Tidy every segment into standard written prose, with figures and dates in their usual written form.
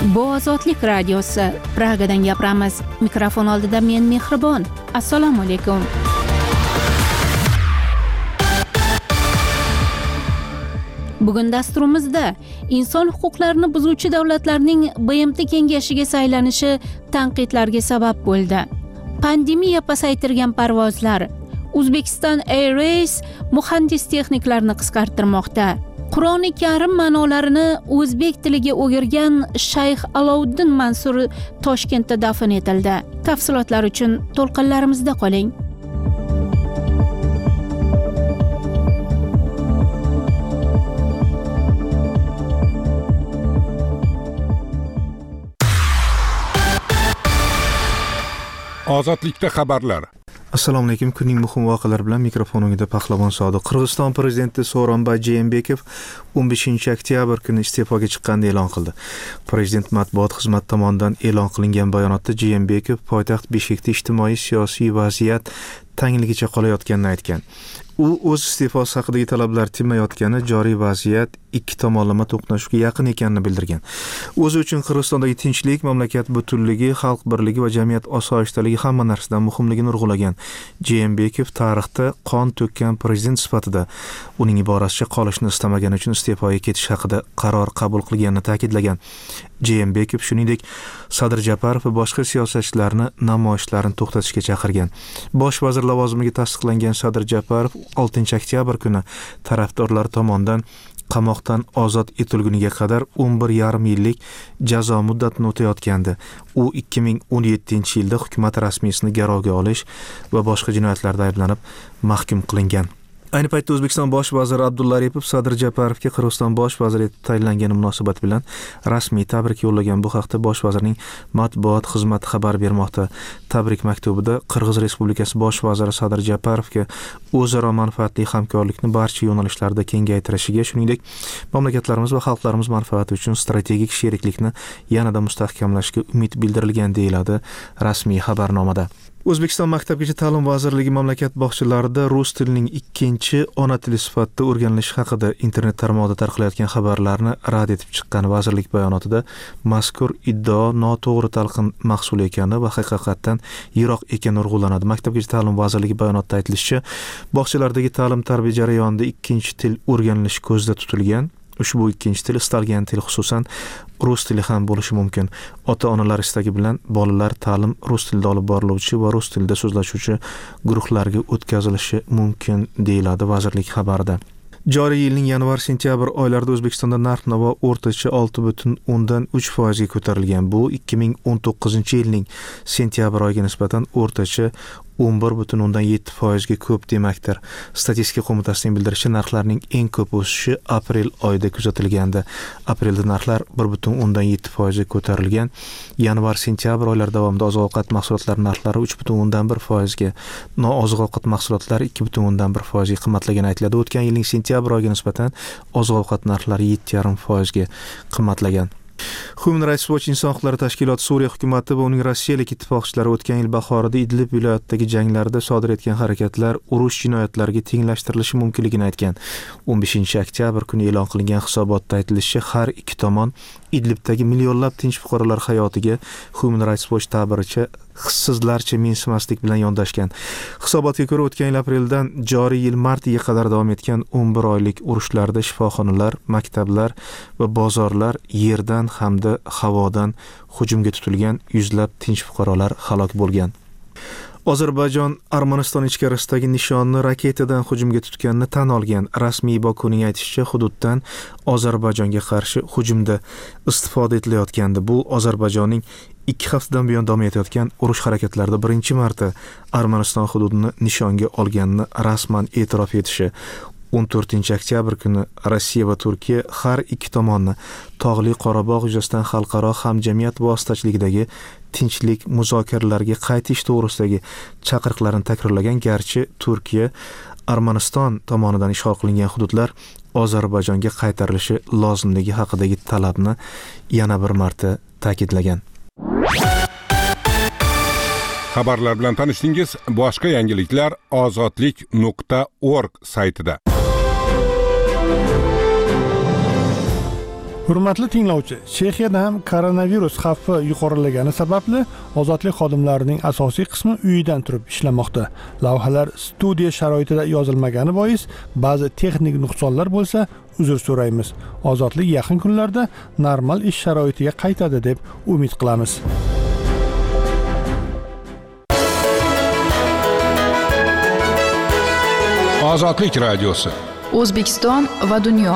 Bu Ozodlik radiosi. Pragadan gapiramiz. Mikrofon oldida men Mehribon. Assalomu alaykum. Bugun dasturimizda inson huquqlarini buzuvchi davlatlarning BMT kengashiga saylanishi tanqidlarga sabab bo'ldi. Pandemiya pasaytirgan parvozlar. Uzbekistan Airways muhandis texniklarni qisqartirmoqda. Qur'oni Karim ma'nolarini o'zbek tiliga o'girgan Shayx Alovuddin Mansur Toshkentda dafn etildi. Tafsilotlar uchun to'lqinlarimizda qoling. Ozodlikda xabarlar. Assalomu alaykum. Kunning muhim voqealari bilan mikrofoningizda Pahlavon Sodiq. Qirg'iziston prezidenti Sooronbay Jeenbekov 15-oktyabr kuni iste'foga chiqqanini e'lon qildi. Prezident matbuot xizmati tomonidan e'lon qilingan bayonotda Jeenbekov poytaxt Bishkekda ijtimoiy siyosiy vaziyat tangligicha qolayotganini aytgan. U o'z iste'fosi haqidagi talablar tinmayotgani, joriy vaziyat ikki tomonlama to'qnashuvga yaqin ekanini bildirgan. O'zi uchun Qirg'izistondagi tinchlik, mamlakat butunligi, xalq birligi va jamiyat osoyishtaligi hamma narsadan muhimligini urg'ulagan Jeenbekov tarixda qon to'kkan prezident sifatida uning iborasicha qolishni istamagani uchun iste'foga ketish haqida qaror qabul qilganini ta'kidlagan. Jeenbekov shuningdek Sadir Japarov va boshqa siyosatchilarni namoyishlarni to'xtatishga chaqirgan. Bosh vazir lavozimiga tasdiqlangan Sadir Japarov 6-oktyabr kuni tarafdorlar tomonidan qamoqdan ozod etilguniga qadar 11,5 yillik jazo muddatini o'tayotgandi. U 2017-yilda hukumat rasmiysini garovga olish va boshqa jinoyatlarda ayblanib mahkum qilingan. Ayni paytda O'zbekiston bosh vaziri Abdulla Aripov Sadir Japarovga Qirg'iziston bosh vaziri etib tayinlangani munosabat bilan rasmiy tabrik yo'llagan. Bu haqda bosh vazirning matbuot xizmati xabar bermoqda. Tabrik maktubida Qirg'iz Respublikasi bosh vaziri Sadir Japarovga o'zaro manfaatli hamkorlikni barcha yo'nalishlarda kengaytirishiga, shuningdek mamlakatlarimiz va xalqlarimiz manfaati uchun strategik sheriklikni yanada mustahkamlashga umid bildirilgan, deyiladi rasmiy xabarnomada. O'zbekiston Maktabgacha ta'lim vazirligi mamlakat bog'chalarida rus tilining ikkinchi ona tili sifatida o'rganilishi haqida internet tarmog'ida tarqalayotgan xabarlarni rad etib chiqqan. Vazirlik bayonotida mazkur iddao noto'g'ri talqin mahsuli ekani va haqiqatdan yiroq ekani urg'ulanadi. Maktabgacha ta'lim vazirligi bayonotida aytilishicha, bog'chalardagi ta'lim-tarbiya jarayonida ikkinchi til o'rganilishi ko'zda tutilgan. Ushbu ikkinchi til istalgan til, xususan rus tili ham bo'lishi mumkin. Ota-onalar istagi bilan bolalar ta'lim rus tilida olib boriluvchi va rus tilida so'zlashuvchi guruhlarga o'tkazilishi mumkin, deyiladi vazirlik xabarida. Joriy yilning yanvar-sentyabr oylarida O'zbekistonda narx-navo o'rtacha 6,3% ga ko'tarilgan. Bu 2019-yilning sentyabr oyiga nisbatan o'rtacha 11,7% ga ko'p demakdir. Statistika qo'mitasining bildirishicha, narxlarning eng ko'p o'sishi aprel oyida kuzatilgandi. Aprelda narxlar 1,7% ga ko'tarilgan. Yanvar-sentyabr oylari davomida oziq-ovqat mahsulotlari narxlari 3,1% ga, nooziq-ovqat mahsulotlari 2,1% ga qimmatlagani aytiladi. O'tgan yilning sentyabr oyiga nisbatan oziq-ovqat narxlari 7,5% ga qimmatlagan. Human Rights Watch inson huquqlari tashkiloti Suriya hukumati va uning rossiyalik ittifoqchilari o'tgan yil bahorida Idlib viloyatidagi janglarda sodir etgan harakatlar urush jinoyatlariga tenglashtirilishi mumkinligini aytgan. 15-oktyabr kuni e'lon qilingan hisobotda aytilishicha, har ikki tomon Idlibdagi millionlab tinch fuqarolar hayotiga Human Rights Watch ta'biricha hissizlarcha mensimaslik bilan yondashgan. Hisobotga ko'ra, o'tgan yil apreldan joriy yil martiga qadar davom etgan 11 oylik urushlarda shifoxonalar, maktablar va bozorlar yerdan hamda havodan hujumga tutilgan, yuzlab tinch fuqarolar halok bo'lgan. Ozarbayjon Armaniston ichkarisidagi nishonni raketadan hujumga tutganini tan olgan. Rasmiy Bokuning aytishicha, hududdan Ozarbayjonga qarshi hujumda istifoda etilayotgandi. Bu Ozarbayjonning 2 haftadan buyon davom etayotgan urush harakatlarida birinchi marta Armaniston hududini nishonga olganini rasman e'tirof etishi. 14-oktyabr kuni Rossiya va Turkiya har ikki tomonni Tog'li Qorabog' yuzasidan xalqaro hamjamiyat vositachiligidagi tinchlik muzokaralariga qaytish to'g'risidagi chaqiriqlarni takrorlagan. Garchi Turkiya Armaniston tomonidan ishg'ol qilingan hududlar Ozarbayjonga qaytarilishi lozimligi haqidagi talabni yana bir marta ta'kidlagan. Xabarlar bilan tanishdingiz. Boshqa yangiliklar ozodlik.org saytida. Hurmatli tinglovchi, Chexiyada ham koronavirus xavfi yuqorilagani sababli ozodlik xodimlarining asosiy qismi uyidan turib ishlamoqda. Lavhalar studiya sharoitida yozilmagani bois ba'zi texnik nuqsonlar bo'lsa, uzr so'raymiz. Ozodlik yaqin kunlarda normal ish sharoitiga qaytadi deb umid qilamiz. Ozodlik radiosi. O'zbekiston va dunyo.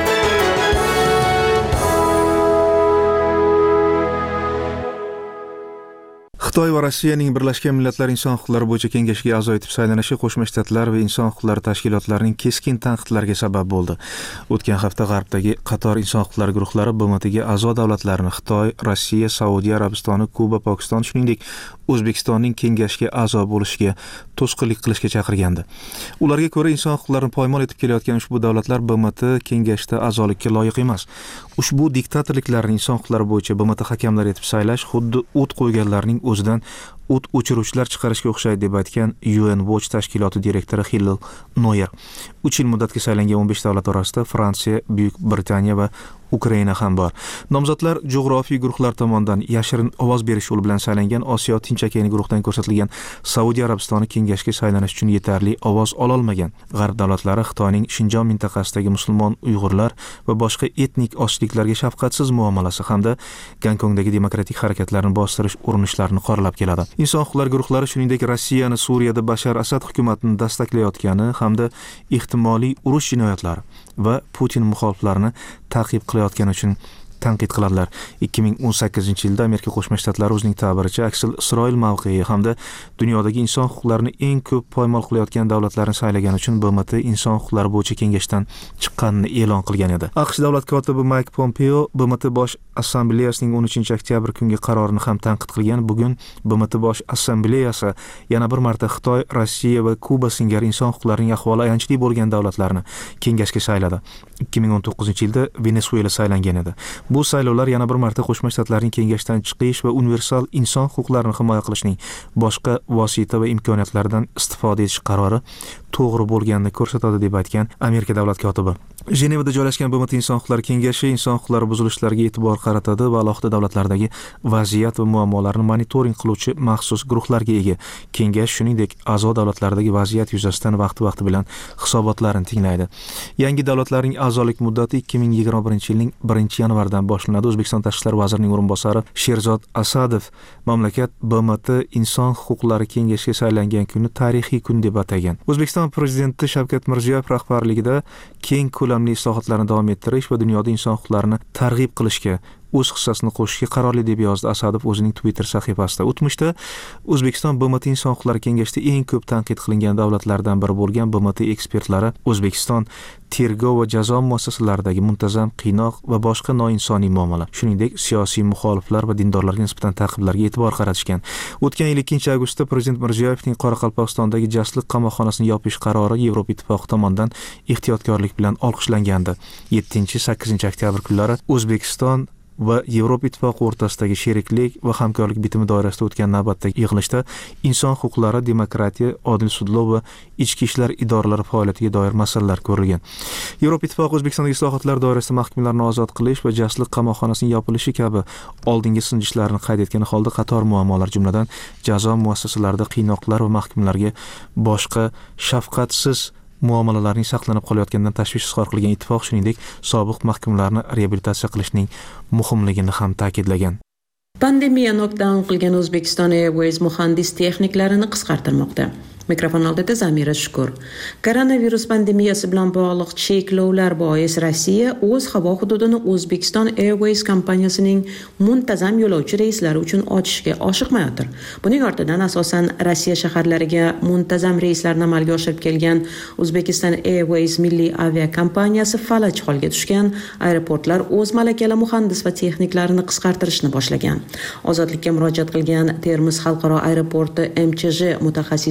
Xitoy va Rossiyaning Birlashgan Millatlar Inson huquqlari bo'yicha kengashiga a'zo etib saylanishi Qo'shma Shtatlar va inson huquqlari tashkilotlarining keskin tanqidlariga sabab bo'ldi. O'tgan hafta G'arbdagi qator inson huquqlari guruhlari BMTga a'zo davlatlarni Xitoy, Rossiya, Saudiya Arabistoni, Kuba, Pokiston, shuningdek O'zbekistonning kengashga a'zo bo'lishiga to'sqinlik qilishga chaqirgandi. Ularga ko'ra, inson huquqlarini poymol etib kelayotgan ushbu davlatlar BMT kengashda a'zolikka loyiq emas. Ushbu diktatorliklarni inson huquqlari bo'yicha BMT hakamlari etib saylash xuddi o't qo'yganlarning o'zidan o't o'chiruvchilar chiqarishga o'xshaydi deb aytgan UN Watch tashkiloti direktori Hillel Noyer. 3 yil muddatga saylangan 15 davlat orasida Fransiya, Buyuk Britaniya va Ukraina ham bor. Nomzodlar jug'rofiy guruhlar tomonidan yashirin ovoz berish yo'li bilan saylangan Osiyo Tinch okeani guruhidan ko'rsatilgan Saudiya Arabistoni kengashga saylanish uchun yetarli ovoz ola olmagan. G'arb davlatlari Xitoyning Xinjiang mintaqasidagi musulmon Uyg'urlar va boshqa etnik ochliklarga shafqatsiz muomalasi hamda Gonkongdagi demokratik harakatlarni bostirish urinishlarini qoralab keladi. Inson huquqlari guruhlari shuningdek Rossiyani Suriyada Bashar Asad hukumatini dastaklayotgani hamda ehtimoliy urush jinoyatlari va Putin muxoliflarini ta'qib qilayotgani uchun tanqid qiladilar. 2018-yilda Amerika Qo'shma Shtatlari o'zining ta'biricha aksil Isroil mavqei hamda dunyodagi inson huquqlarini eng ko'p poymol qilayotgan davlatlarni saylagani uchun BMT inson huquqlari bo'yicha kengashdan chiqqanini e'lon qilgan edi. AQSh davlat kotibi Mike Pompeo BMT bosh assambleyasining 13-oktyabr kungi qarorini ham tanqid qilgan. Bugun BMT bosh assambleyasi yana bir marta Xitoy, Rossiya va Kuba singari inson huquqlarining ahvoli ayanchli bo'lgan davlatlarni kengashga sayladi. 2019-yilda Venesuela saylangan edi. Bu saylovlar yana bir marta Qo'shma Shtatlarning kengashdan chiqish va universal inson huquqlarini himoya qilishning boshqa vosita va imkoniyatlaridan istifoda etish qarori to'g'ri bo'lganini ko'rsatadi deb aytgan Amerika davlat kotibi. Jenevada joylashgan BMT inson huquqlari kengashi inson huquqlari buzilishlariga e'tibor qaratadi va alohida davlatlardagi vaziyat va muammolarni monitoring qiluvchi maxsus guruhlarga ega. Kengash shuningdek a'zo davlatlardagi vaziyat yuzasidan vaqti bilan hisobotlarni tinglaydi. Yangi davlatlarning a'zolik muddati 2021-yilning 1-yanvaridan boshlanadi. O'zbekiston tashqi ishlar vazirining o'rinbosari Sherzod Asadov mamlakat BMT inson huquqlari kengashiga saylangan kunni tarixiy kun deb atagan. O'zbekiston prezidenti Shavkat Mirziyoyev rahbarligida keng ko'lamli islohotlarni davom ettirish va dunyoda inson huquqlarini targ'ib qilishga o'z hissasini qo'shishga qarorli deb yozdi Asadov o'zining Twitter sahifasida. O'tmishda O'zbekiston BMT inson huquqlari kengashida eng ko'p tanqid qilingan davlatlardan biri bo'lgan BMT ekspertlari O'zbekiston tergov va jazo muassasalaridagi muntazam qiynoq va boshqa noinsoniy muomala, shuningdek siyosiy muxoliflar va dindorlarga nisbatan ta'qiblarga e'tibor qaratishgan. O'tgan yil 2-avgustda Prezident Mirziyoyevning Qoraqalpog'istondagi jasliq qamoqxonasini yopish qarori Yevropa Ittifoqi tomonidan ehtiyotkorlik bilan olqishlangan. 7-8 oktyabr kunlari O'zbekiston va Yevropa Ittifoqi o'rtasidagi sheriklik va hamkorlik bitimi doirasida o'tgan navbatdagi yig'ilishda inson huquqlari, demokratiya, odil sudlov va ichki ishlar idoralari faoliyatiga doir masalalar ko'rilgan. Yevropa Ittifoqi O'zbekistondagi islohotlar doirasida mahkumlarni ozod qilish va jasliq qamoqxonasining yopilishi kabi oldingi sinjishlarni qayd etgan holda qator muammolar, jumladan jazo muassasalarida qiynoqlar va mahkumlarga boshqa shafqatsiz muomalalarning saqlanib qolayotganidan tashvish izhor qilgan ittifoq shuningdek sobiq mahkumlarni reabilitatsiya qilishning muhimligini ham ta'kidlagan. Pandemiya knockdown qilgan O'zbekiston Airways muhandis texniklarini qisqartirmoqda. Mikrofon oldida Zamira Shukur. Koronavirus pandemiyasi bilan bog'liq cheklovlar bois Rossiya o'z havo hududini O'zbekiston Airways kompaniyasining muntazam yo'lovchi reyslari uchun ochishga oshiqmayotir. Buning ortidan asosan Rossiya shaharlariga muntazam reyslarni amalga oshirib kelgan O'zbekiston Airways milliy aviakompaniyasi falaj holga tushgan. Aeroportlar o'z malakali muhandis va texniklarini qisqartirishni boshlagan. Ozodlikka murojaat qilgan Termiz xalqaro aeroporti MChJ mutaxassislari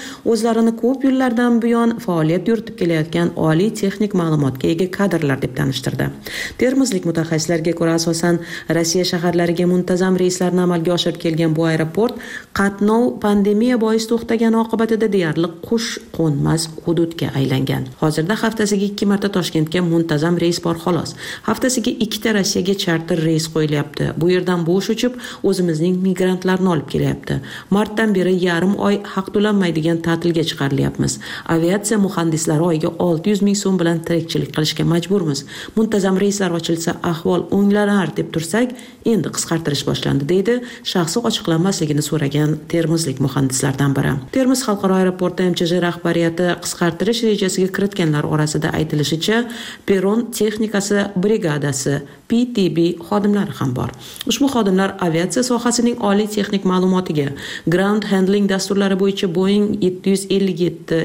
o'zlarini ko'p yillardan buyon faoliyat yuritib kelayotgan oliy texnik ma'lumotga ega kadrlar deb tanishtirdi. Termizlik mutaxassislarga ko'ra, asosan Rossiya shaharlariga muntazam reyslarni amalga oshirib kelgan bu aeroport qatnov pandemiya bois to'xtagani oqibatida deyarli qush qo'nmas hududga aylangan. Hozirda haftasiga 2 marta Toshkentga muntazam reys bor xolos. Haftasiga 2 ta Rossiyaga charter reys qo'yilyapti. Bu yerdan bo'sh uchib o'zimizning migrantlarni olib kelyapti. Martdan beri yarim oy haq to'lanmaydigan ta'tilga chiqarilyapmiz. Aviatsiya muhandislari oyiga 600 ming so'm bilan tirikchilik qilishga majburmiz. Muntazam reyslar ochilsa ahvol o'nglanar deb tursak, endi qisqartirish boshlandi, deydi shaxsi ochiqlanmasligini so'ragan termizlik muhandislardan biri. Termiz xalqaro aeroporti MChJ rahbariyati qisqartirish rejasiga kiritganlar orasida aytilishicha, peron texnikasi brigadasi PTB xodimlari ham bor. Ushbu xodimlar aviatsiya sohasining oliy texnik ma'lumotiga, ground handling dasturlari bo'yicha Boeing 757,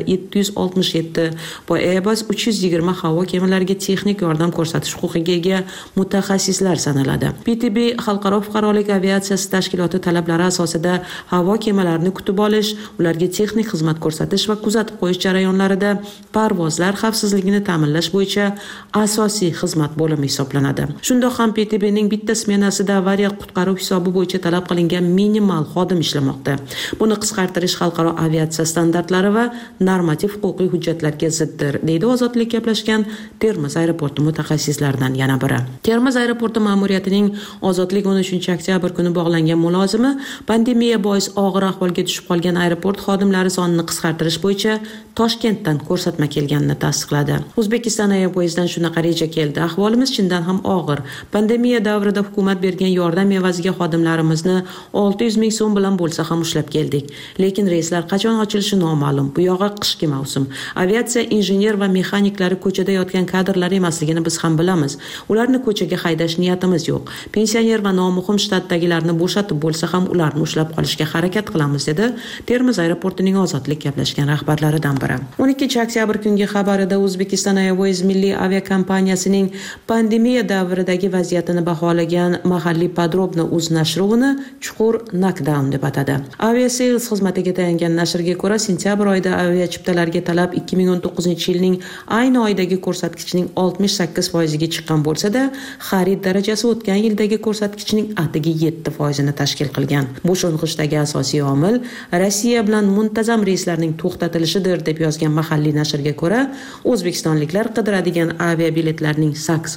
767 va Airbus 320 havo kemalariga texnik yordam ko'rsatish huquqiga ega mutaxassislar sanaladi. PTB xalqaro fuqarolik aviatsiyasi tashkiloti talablari asosida havo kemalarini kutib olish, ularga texnik xizmat ko'rsatish va kuzatib qo'yish jarayonlarida parvozlar xavfsizligini ta'minlash bo'yicha asosiy xizmat bo'limi hisoblanadi. Shundoq ham PTBning bitta smenasida avariya qutqaruv hisobi bo'yicha talab qilingan minimal xodim ishlamoqda. Buni qisqartirish xalqaro aviatsiya standartlari va normativ huquqiy hujjatlarga ziddir, deydi Ozodlik gaplashgan Termiz aeroporti mutaxassislaridan yana biri. Termiz aeroporti ma'muriyatining Ozodlik 13 oktyabr kuni bog'langan mulozimi pandemiya bois og'ir ahvolga tushib qolgan aeroport xodimlari sonini qisqartirish bo'yicha Toshkentdan ko'rsatma kelganini tasdiqladi. Uzbekistan Airways'dan shunaqa reja keldi. Ahvolimiz chindan ham og'ir. Pandemiya davrida hukumat bergan yordam evaziga xodimlarimizni 600 ming so'm bilan bo'lsa ham ushlab keldik. Lekin reyslar qachon ochilishi noma'lum. Bu yog'i qishki mavsum. Aviatsiya injener va mexaniklari ko'chada yotgan kadrlar emasligini biz ham bilamiz. Ularni ko'chaga haydash niyatimiz yo'q. Pensioner va nomuhim shtatdagilarni bo'shatib bo'lsa ham ularni ushlab qolishga harakat qilamiz, dedi Termiz aeroportining Ozodlik gaplashgan rahbarlaridan biri. 12 oktyabr kungi xabarida Uzbekistan Airways milliy aviakompaniyasining pandemiya davridagi vaziyatini baholagan mahalliy Podrobno uz nashri uni chuqur knockdown deb atadi. Aviasales xizmatiga tayangan nashrga ko'ra, sentyabr oyida aviachiptalarga talab 2019-yilning ayni oydagi ko'rsatkichning 68% ga chiqqan bo'lsa-da, xarid darajasi o'tgan yildagi ko'rsatkichning atigi 7% ni tashkil qilgan. Bu sho'ng'ishdagi asosiy omil Rossiya bilan muntazam reyslarning to'xtatilishidir, deb yozgan mahalliy nashrga ko'ra, o'zbekistonliklar qidiradigan aviabiletlarning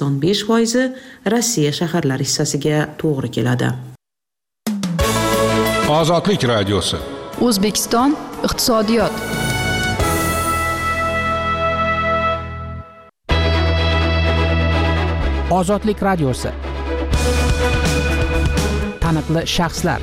85% Rossiya shaharlari hissasiga to'g'ri keladi. Ozodlik radiosi. O'zbekiston iqtisodiyot. Ozodlik radiosi. Taniqli shaxslar.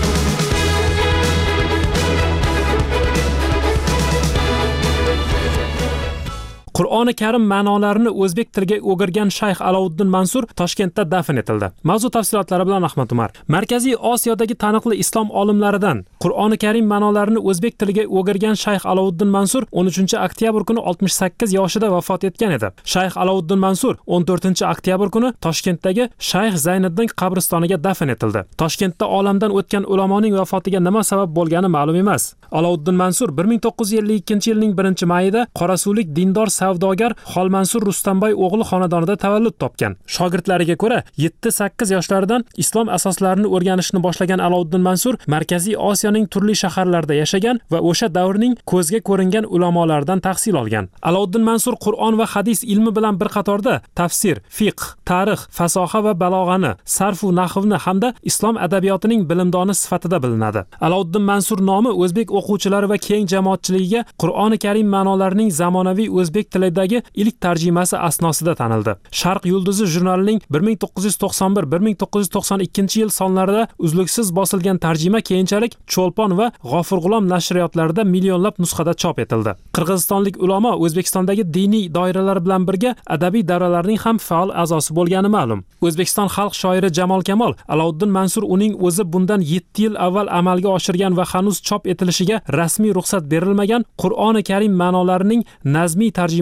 Qur'oni Karim ma'nolarini o'zbek tiliga o'girgan Shayx Alovuddin Mansur Toshkentda dafn etildi. Mavzu tafsilotlari bilan Ahmad Umar. Markaziy Osiyodagi taniqli islom olimlaridan Qur'oni Karim ma'nolarini o'zbek tiliga o'girgan Shayx Alovuddin Mansur 13 oktyabr kuni 68 yoshida vafot etgan edi. Shayx Alovuddin Mansur 14 oktyabr kuni Toshkentdagi Shayx Zayniddin qabristoniga dafn etildi. Toshkentda olamdan o'tgan ulamoning vafotiga nima sabab bo'lgani ma'lum emas. Alovuddin Mansur 1952-yilning 1-mayida Qorasuvlik dindor savdogar Xolmansur Rustamboy o'g'li xonadonida tavallud topgan. Shogirdlariga ko'ra 7-8 yoshlaridan islom asoslarini o'rganishni boshlagan Alovuddin Mansur Markaziy Osiyoning turli shaharlarida yashagan va o'sha davrning ko'zga ko'ringan ulamolardan tahsil olgan. Alovuddin Mansur Qur'on va hadis ilmi bilan bir qatorda tafsir, fiqh, tarix, fasoha va balog'ani, sarf va nahvni hamda islom adabiyotining bilimdoni sifatida bilinadi. Alovuddin Mansur nomi o'zbek o'quvchilari va keng jamoatchiligiga Qur'oni Karim ma'nolarining zamonaviy o'zbek tilidagi ilk tarjimasi asnosida tanildi. Sharq yulduzi jurnalining 1991-1992 yil sonlarida uzluksiz bosilgan tarjima keyinchalik Cho'lpon va G'ofurg'ulom nashriyotlarida millionlab nusxada chop etildi. Qirg'izistonlik ulamo O'zbekistondagi diniy doiralar bilan birga adabiy davralarning ham faol a'zosi bo'lgani ma'lum. O'zbekiston xalq shoiri Jamol Kamol Alovuddin Mansur uning o'zi bundan 7 yil avval amalga oshirgan va hanuz chop etilishiga rasmiy ruxsat berilmagan Qur'oni Karim ma'nolarining nazmiy tarjimasi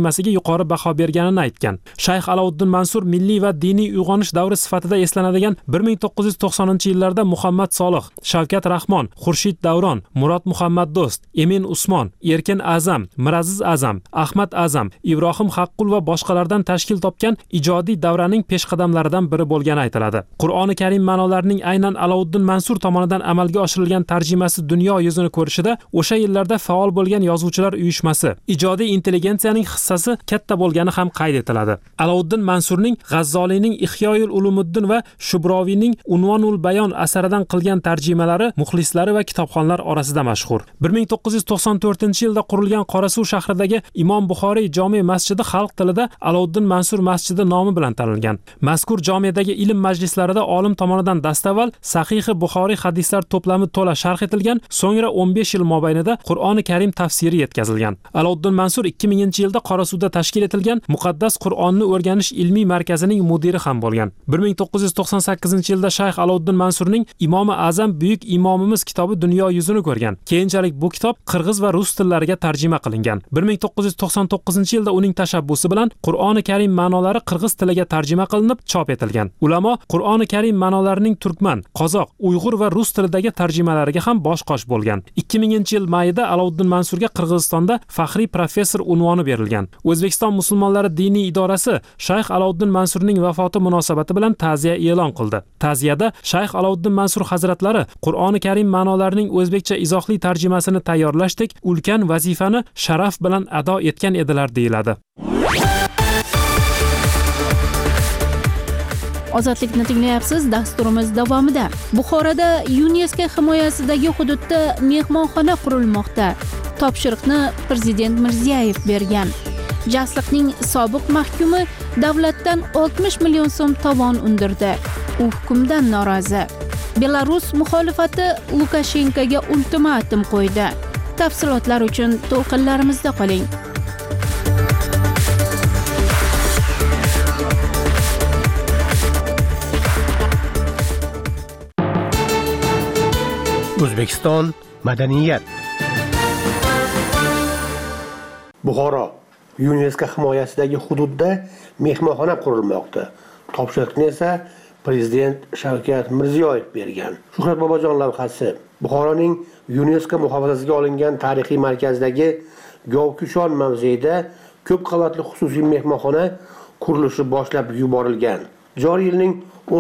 tarjimasiga yuqori baho berganini aytgan. Shayx Alauddin Mansur milliy va diniy uyg'onish davri sifatida eslanadigan 1990-yillarda Muhammad Solih, Shavkat Rahmon, Xurshid Davron, Murod Muhammad Do'st, Emin Usmon, Erkin Azam, Miraziz Azam, Ahmad Azam, Ibrohim Haqqul va boshqalardan tashkil topgan ijodiy davraning peshqadamlaridan biri bo'lgani aytiladi. Qur'oni Karim ma'nolarining aynan Alauddin Mansur tomonidan amalga oshirilgan tarjimasi dunyo yuzini ko'rishida o'sha yillarda faol bo'lgan yozuvchilar uyushmasi, ijodiy intelligensiyaning hissasi katta bo'lgani ham qayd etiladi. Alauddin Mansurning G'azzoliyning Ihyoyul Ulumuddin va Shubroviyning Unvonul Bayon asaridan qilgan tarjimalari muxlislari va kitobxonlar orasida mashhur. 1994-yilda qurilgan Qorasuv shahridagi Imom Buxoriy jome masjidi xalq tilida Alauddin Mansur masjidi nomi bilan tanilgan. Mazkur jomedagi ilm majlislarida olim tomonidan dastavval Sahih Buxoriy hadislar to'plami to'la sharh etilgan, so'ngra 15 yil mobaynida Qur'oni Karim tafsiri yetkazilgan. Alauddin Mansur 2000-yilda Qorasuvda tashkil etilgan Muqaddas Qur'onni o'rganish ilmiy markazining mudiri ham bo'lgan. 1998-yilda Shayx Alauddin Mansurning Imomi Azam buyuk imomimiz kitobi dunyo yuzini ko'rgan. Keyinchalik bu kitob qirg'iz va rus tillariga tarjima qilingan. 1999-yilda uning tashabbusi bilan Qur'oni Karim ma'nolari qirg'iz tiliga tarjima qilinib chop etilgan. Ulamo Qur'oni Karim ma'nolarining turkman, qozoq, uyg'ur va rus tilidagi tarjimalariga ham bosh-qosh bo'lgan. 2000-yil mayida Alauddin Mansurga Qirg'izistonda faxriy professor unvoni berilgan. O'zbekiston musulmonlari diniy idorasi Shayx Alauddin Mansurning vafoti munosabati bilan ta'ziya e'lon qildi. Ta'ziyada Shayx Alauddin Mansur hazratlari Qur'oni Karim ma'nolarining o'zbekcha izohli tarjimasini tayyorlashdek ulkan vazifani sharaf bilan ado etgan edilar deyiladi. Ozodlikni tinglayapsiz. Dasturimiz davomida Buxoroda UNESCO himoyasidagi hududda mehmonxona qurilmoqda. Topshiriqni Prezident Mirziyoyev bergan. Jasliqning sobiq mahkumi davlatdan 60 million so'm tovon undirdi. U hukmdan norozi. Belarus muxolifati Lukashenkoga ultimatum qo'ydi. Tafsilotlar uchun to'lqinlarimizda qoling. O'zbekiston madaniyat. Buxoro UNESCO himoyasidagi hududda mehmonxona qurilmoqda. Topshiriqni esa Prezident Shavkat Mirziyoyev bergan. Shuhrat Bobojon lavhasi. Buxoroning UNESCO muhofazasiga olingan tarixiy markazdagi Govkushon mavzeida ko'p qavatli xususiy mehmonxona qurilishi boshlab yuborilgan. Joriy yilning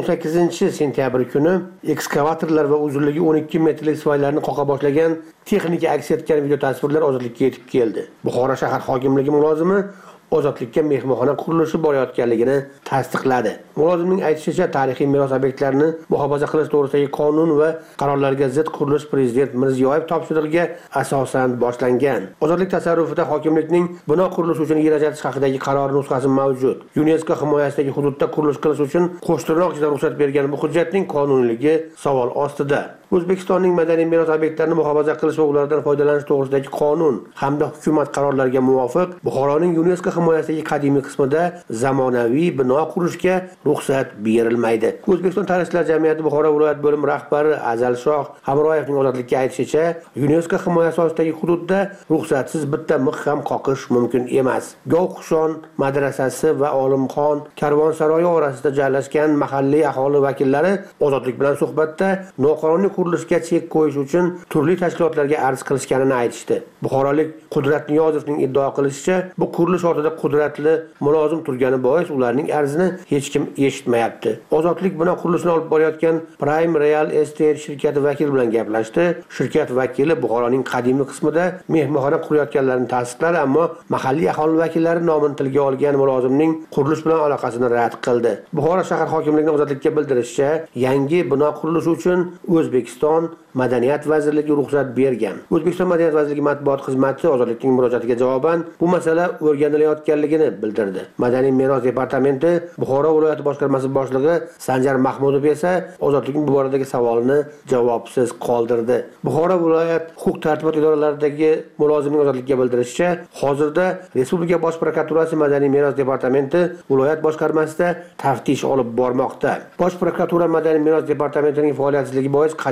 18-sentyabr kuni ekskavatorlar va uzunligi 12 metrlik svaylarni qoqa boshlagan texnika aks etgan video tasvirlar Ozodlikka yetib keldi. Buxoro shahar hokimligi mulozimi Ozodlikka mehmonxona qurilishi borayotganligini tasdiqladi. Mulozimning aytishicha, tarixiy meros obyektlarini muhofaza qilish to'g'risidagi qonun va qarorlarga zid qurilish Prezident Mirziyoyev topshirig'iga asosan boshlangan. Ozodlik tasarrufida hokimlikning bino qurilishi uchun yer ajratish haqidagi qaror nusxasi mavjud. UNESCO himoyasidagi hududda qurilish qilish uchun qo'shtirnoq ichida ruxsat bergan bu hujjatning qonuniyligi savol ostida. O'zbekistonning madaniy meros obyektlarini muhofaza qilish va ulardan foydalanish to'g'risidagi qonun hamda hukumat qarorlariga muvofiq Buxoroning UNESCO himoyasidagi qadimiy qismida zamonaviy bino qurishga ruxsat berilmaydi. O'zbekiston Tarixchilar jamiyati Buxoro viloyat bo'limi rahbari Azalshoh Hamroyevning Ozodlikka aytishicha, UNESCO himoyasi ostidagi hududda ruxsatsiz bitta mix ham qoqish mumkin emas. Govkushon madrasasi va Olimxon karvonsaroyi orasida joylashgan mahalliy aholi vakillari Ozodlik bilan suhbatda noqonuniy qurilishga chek qo'yish uchun turli tashkilotlarga arz qilishganini aytishdi. Buxorolik Qudrat Niyozovning iddao qilishicha, bu qurilish ortida qudratli mulozim turgani bois ularning arzini hech kim eshitmayapti. Ozodlik bino qurilishini olib borayotgan Prime Real Estate shirkati vakili bilan gaplashdi. Shirkat vakili Buxoroning qadimiy qismida mehmonxona qurayotganlarini tasdiqladi, ammo mahalliy aholi vakillari nomini tilga olgan mulozimning qurilish bilan aloqasini rad qildi. Buxoro shahar hokimligining Ozodlikka bildirishicha, yangi bino qurilishi uchun O'zbekiston Madaniyat vazirligi ruxsat bergan. O'zbekiston Madaniyat vazirligi matbuot xizmati Ozodlikning murojaatiga javoban bu masala o'rganilayotganligini bildirdi. Madaniy meros departamenti Buxoro viloyati boshqarmasi boshlig'i Sanjar Mahmudov esa Ozodlikning bu boradagi savolini javobsiz qoldirdi. Buxoro viloyat huquq-tartibot idoralaridagi mulozimning Ozodlikka bildirishicha, hozirda Respublika bosh prokuraturasi Madaniy meros departamenti viloyat boshqarmasida taftish olib bormoqda. Bosh prokuratura Madaniy meros departamentining faoliyatsizligi bois qadimiy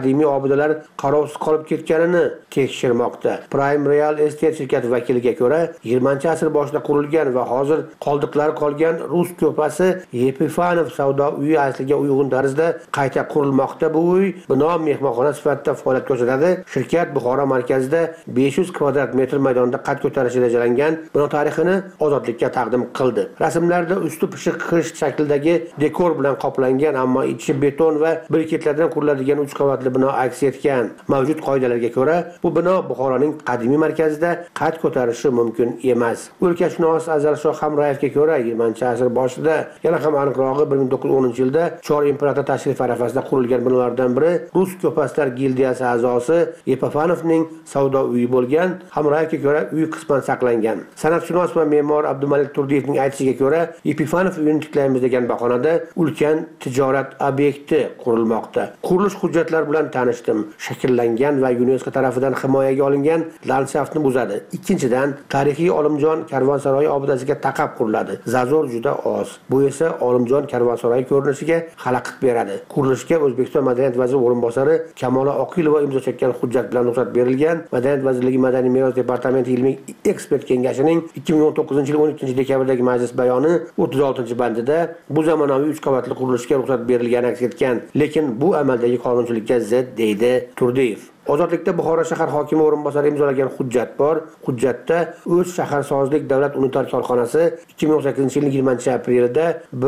qadimiy obidalar qarovsiz qolib ketganini tekshirmoqda. Prime Real Estate shirkati vakiliga ko'ra, 20-asr boshida qurilgan va hozir qoldiqlari qolgan Rus ko'pasi Epifanov savdo uyi asliga uyg'un tarzda qayta qurilmoqda. Bu uy bino mehmonxona sifatida faoliyat ko'rsatadi. Shirkat Buxoro markazida 500 kvadrat metr maydonda qad ko'tarishi rejalangan bino tarixini ozodlikka taqdim qildi. Rasmlarda usti pishiq qisht shaklidagi dekor bilan qoplangan, ammo ichi beton va briketlardan quriladigan 3 qavatli bino aks etgan. Mavjud qoidalarga ko'ra, bu bino Buxoroning qadimiy markazida qad ko'tarishi mumkin emas. O'lkashunos Azalshoh Hamroyevga ko'ra, 20-asr boshida, yana ham aniqrog'i 1910-yilda Chor imperator tashrif arafasida qurilgan binolardan biri Rus ko'paslar gildiyasi a'zosi Epifanovning savdo uyi bo'lgan. Hamroyevga ko'ra, uy qisman saqlangan. San'atshunos va me'mor Abdumalik Turdiyevning aytishiga ko'ra, Epifanov uyini tiklaymiz degan bahonada ulkan tijorat obyekti qurilmoqda. Qurilish hujjatlari bilan tanishdim. Shakllangan va UNESCO tarafidan himoyaga olingan landshaftni buzadi. Ikkinchidan, tarixiy Olimjon karvonsaroyi obidasiga taqab quriladi. Zazor juda oz. Bu esa Olimjon karvonsaroyi ko'rinishiga xalaqit beradi. Qurilishga O'zbekiston Madaniyat vaziri o'rinbosari Kamola Oqilova imzo chekkan hujjat bilan ruxsat berilgan. Madaniyat vazirligi Madaniy meros departamenti ilmiy ekspert kengashining 2019-yil 13-dekabrdagi majlis bayoni 36-bandida bu zamonaviy 3 qavatli qurilishga ruxsat berilgani aks etgan, lekin bu amaldagi qonunchilikka zid deydi Turdiyev. Ozodlikda Buxoro shahar hokimi o'rinbosari imzolagan hujjat bor. Hujjatda O'z shaharsozlik davlat unitar korxonasi 2018-yilning 20-aprelida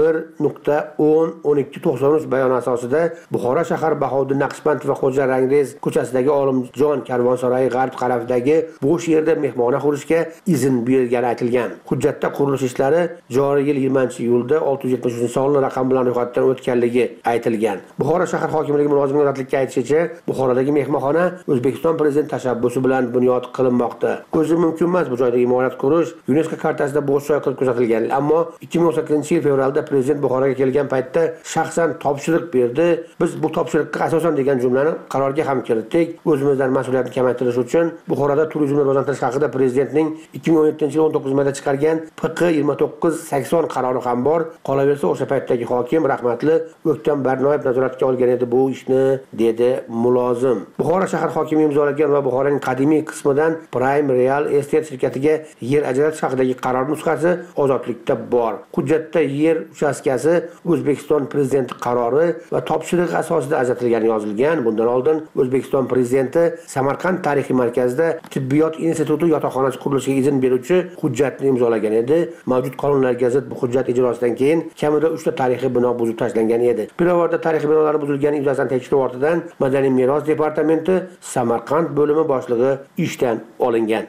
1.10.1293 bayoni asosida Buxoro shahar Bahodir Naqshband va Xo'ja Rangrez ko'chasidagi Olimjon karvonsaroyi g'arb tarafidagi bo'sh yerda mehmonxona qurishga izn berilgani aytilgan. Hujjatda qurilish ishlari joriy yil 20-iyulda 673-sonli raqam bilan ro'yxatdan o'tganligi aytilgan. Buxoro shahar hokimligi mulozimining radlikka aytishicha, Buxorodagi mehmonxona O'zbekiston prezident tashabbusi bilan bunyod qilinmoqda. O'zi mumkin emas bu joyda imorat qurish. UNESCO kartasida bo'sh joy qilib ko'rsatilgan, ammo 2018-yil fevralda prezident Buxoroga kelgan paytda shaxsan topshiriq berdi. Biz bu topshiriqqa asosan degan jumlani qarorga ham kiritdik. O'zimizdan mas'uliyatni kamaytirish uchun Buxoroda turizmni rivojlantirish haqida prezidentning 2017-yil 19 mayda chiqargan PQ 2980 qarori ham bor. Qolaversa o'sha paytdagi hokim rahmatli O'ktam Barnoyev nazoratga olgan edi bu ishni, dedi mulozim. Buxoro shahar hokimi imzolagan va Buxoroning qadimiy qismidan Prime Real Estate shirkatiga yer ajratish haqidagi qaror nusxasi ozodlikda bor. Hujjatda yer uchastkasi O'zbekiston prezidenti qarori va topshirig'i asosida ajratilgani yozilgan. Bundan oldin O'zbekiston prezidenti Samarqand tarixiy markazida tibbiyot instituti yotoqxonasi qurilishiga izn beruvchi hujjatni imzolagan edi. Mavjud qonunlarga zid bu hujjat ijrosidan keyin kamida 3 ta tarixiy bino buzib tashlangan edi. Pirovardda tarixiy binolar buzilgani yuzasidan tekshiruv ortidan Madaniy meros departamenti Samarqand bo'limi boshlig'i ishdan olingan.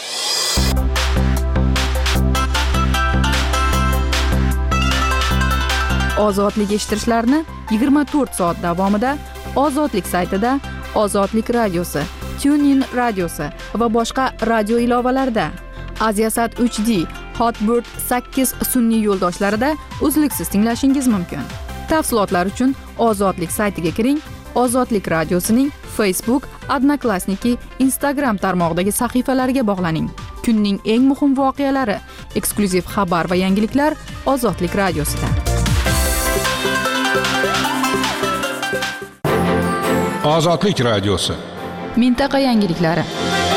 Ozodlik eshittirishlarni 24 soat davomida Ozodlik saytida, Ozodlik radiosi, TuneIn radiosi va boshqa radio ilovalarida, Aziasat 3D, Hotbird 8 sun'iy yo'ldoshlarida uzluksiz tinglashingiz mumkin. Tafsilotlar uchun Ozodlik saytiga kiring. Ozodlik radiosining Facebook, Odnoklassniki, Instagram tarmog'idagi sahifalariga bog'laning. Kunning eng muhim voqealari, eksklyuziv xabar va yangiliklar Ozodlik radiosida. Ozodlik radiosi. Mintaqa yangiliklari.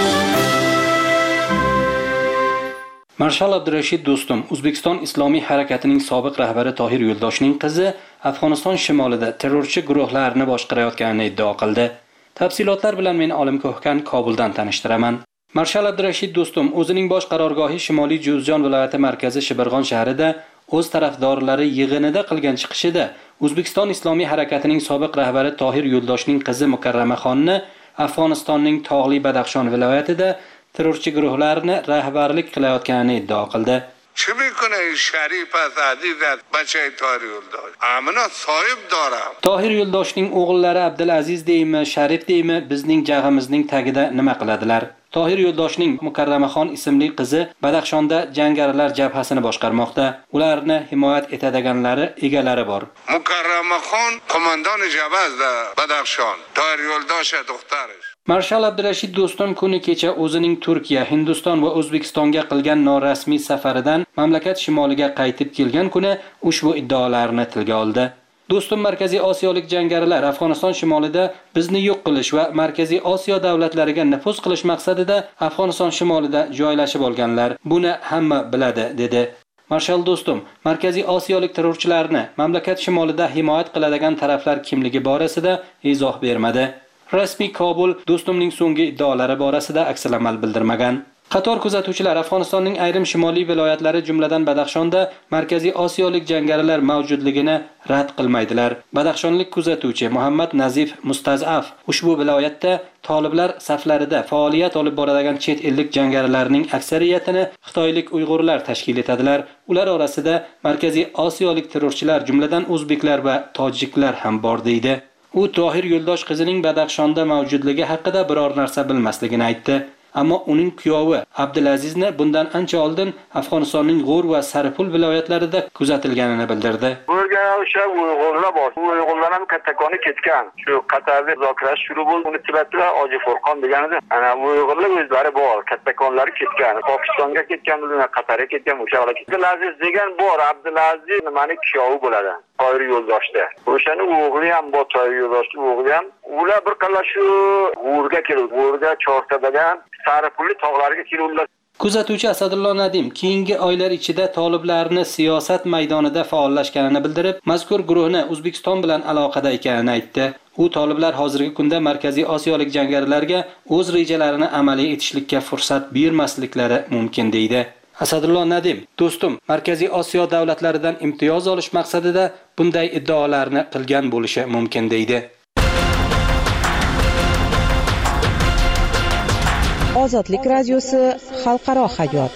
Marshal Abdurashid do'stim, O'zbekiston Islomiy harakatining sobiq rahbari Tohir Yo'ldoshning qizi Afg'oniston shimolida terrorchi guruhlarni boshqarayotganini iddao qildi. Tafsilotlar bilan men Olim Ko'hkan Kobuldan tanishtiraman. Marshal Abdurashid do'stim o'zining bosh qarorgohi Shimoliy Juzjon viloyati markazi Shibirg'on shahrida o'z tarafdorlari yig'inida qilgan chiqishida O'zbekiston Islomiy harakatining sobiq rahbari Tohir Yo'ldoshning qizi Mukarramaxonni Afg'onistonning tog'li Badaxshon viloyatida terrorchi guruhlarni rahbarlik qilayotganini iddao qildi. چه میکنه این شریف از عزیزت بچه Tohir Yo'ldosh amina soyib dora. Tohir Yo'ldoshning o'g'illari Abdulaziz deymi, Sharif deymi bizning jag'imizning tagida nima qiladilar? Tohir Yo'ldoshning Mukarramaxon ismli qizi Badaxshonda jangarilar jabhasini boshqarmoqda. Ularni himoyat etadiganlari egalari bor. Mukarramaxon qo'mondon jabhasida Badaxshon. Tohir Yo'ldosh doktorish. Marshal Abdurashid do'stim kuni kecha o'zining Turkiya, Hindiston va O'zbekistonga qilgan norasmiy safaridan mamlakat shimoliga qaytib kelgan kuni ushbu iddaolarni tilga oldi. Do'stum, Markaziy Osiyolik jangarilar Afg'oniston shimolida bizni yo'q qilish va Markaziy Osiyo davlatlariga nufuz qilish maqsadida Afg'oniston shimolida joylashib olganlar. Buni hamma biladi, dedi. Marshal do'stum, Markaziy Osiyolik terrorchilarni mamlakat shimolida himoya qiladigan taraflar kimligi borasida izoh bermadi. Rasmiy Kobul do'stumning so'nggi iddaolari borasida aksamal bildirmagan. Qator kuzatuvchilar Afg'onistonning ayrim shimoliy viloyatlari jumladan Badaxshonda Markaziy Osiyolik jangarilar mavjudligini rad qilmaydilar. Badaxshonlik kuzatuvchi Muhammad Nazif Mustazaf ushbu viloyatda toliblar saflarida faoliyat olib boradigan chet ellik jangarilarning aksariyatini xitoylik uyg'urlar tashkil etadilar. Ular orasida Markaziy Osiyolik terrorchilar jumladan o'zbeklar va tojiklar ham bor deydi. U Tohir Yo'ldosh qizining Badaxshonda mavjudligi haqida biror narsa bilmasligini aytdi. Ammo uning kuyovi Abdulazizni bundan ancha oldin Afg'onistonning G'o'r va Saripul viloyatlarida kuzatilganini bildirdi. O'rga o'sha uyg'urlar bor. Uyg'urlar ham kattakoni ketgan. Shu Qatarda muzokaralar shuru bo'ldi. Uni Tibatda Oji Furqon deganida. Ana uyg'urlar o'zlari bor. Kattakonlari ketgan. Pokistonga ketgan, Qatarga ketgan, o'sha yoqlarga. Abdulaziz degan bor. Abdulaziz nimaning kuyovi bo'ladi. Tohir Yo'ldoshda. O'shani o'g'li ham bor, Tohir Yo'ldoshning o'g'li ham. Ular bir qala shu G'o'rga keldi. G'o'rga Chortadan Saripul tog'lariga keldilar. Kuzatuvchi Asadullo Nadim keyingi oylar ichida toliblarni siyosat maydonida faollashganini bildirib, mazkur guruhni O'zbekiston bilan aloqada ekanini aytdi. U toliblar hozirgi kunda Markaziy Osiyolik jangarilarga o'z rejalarini amalga etishlikka fursat bermasliklari mumkin deydi. Asadullo Nadim, do'stum, Markaziy Osiyo davlatlaridan imtiyoz olish maqsadida bunday iddaolarni qilgan bo'lishi mumkin deydi. Ozodlik radiosi xalqaro hayot.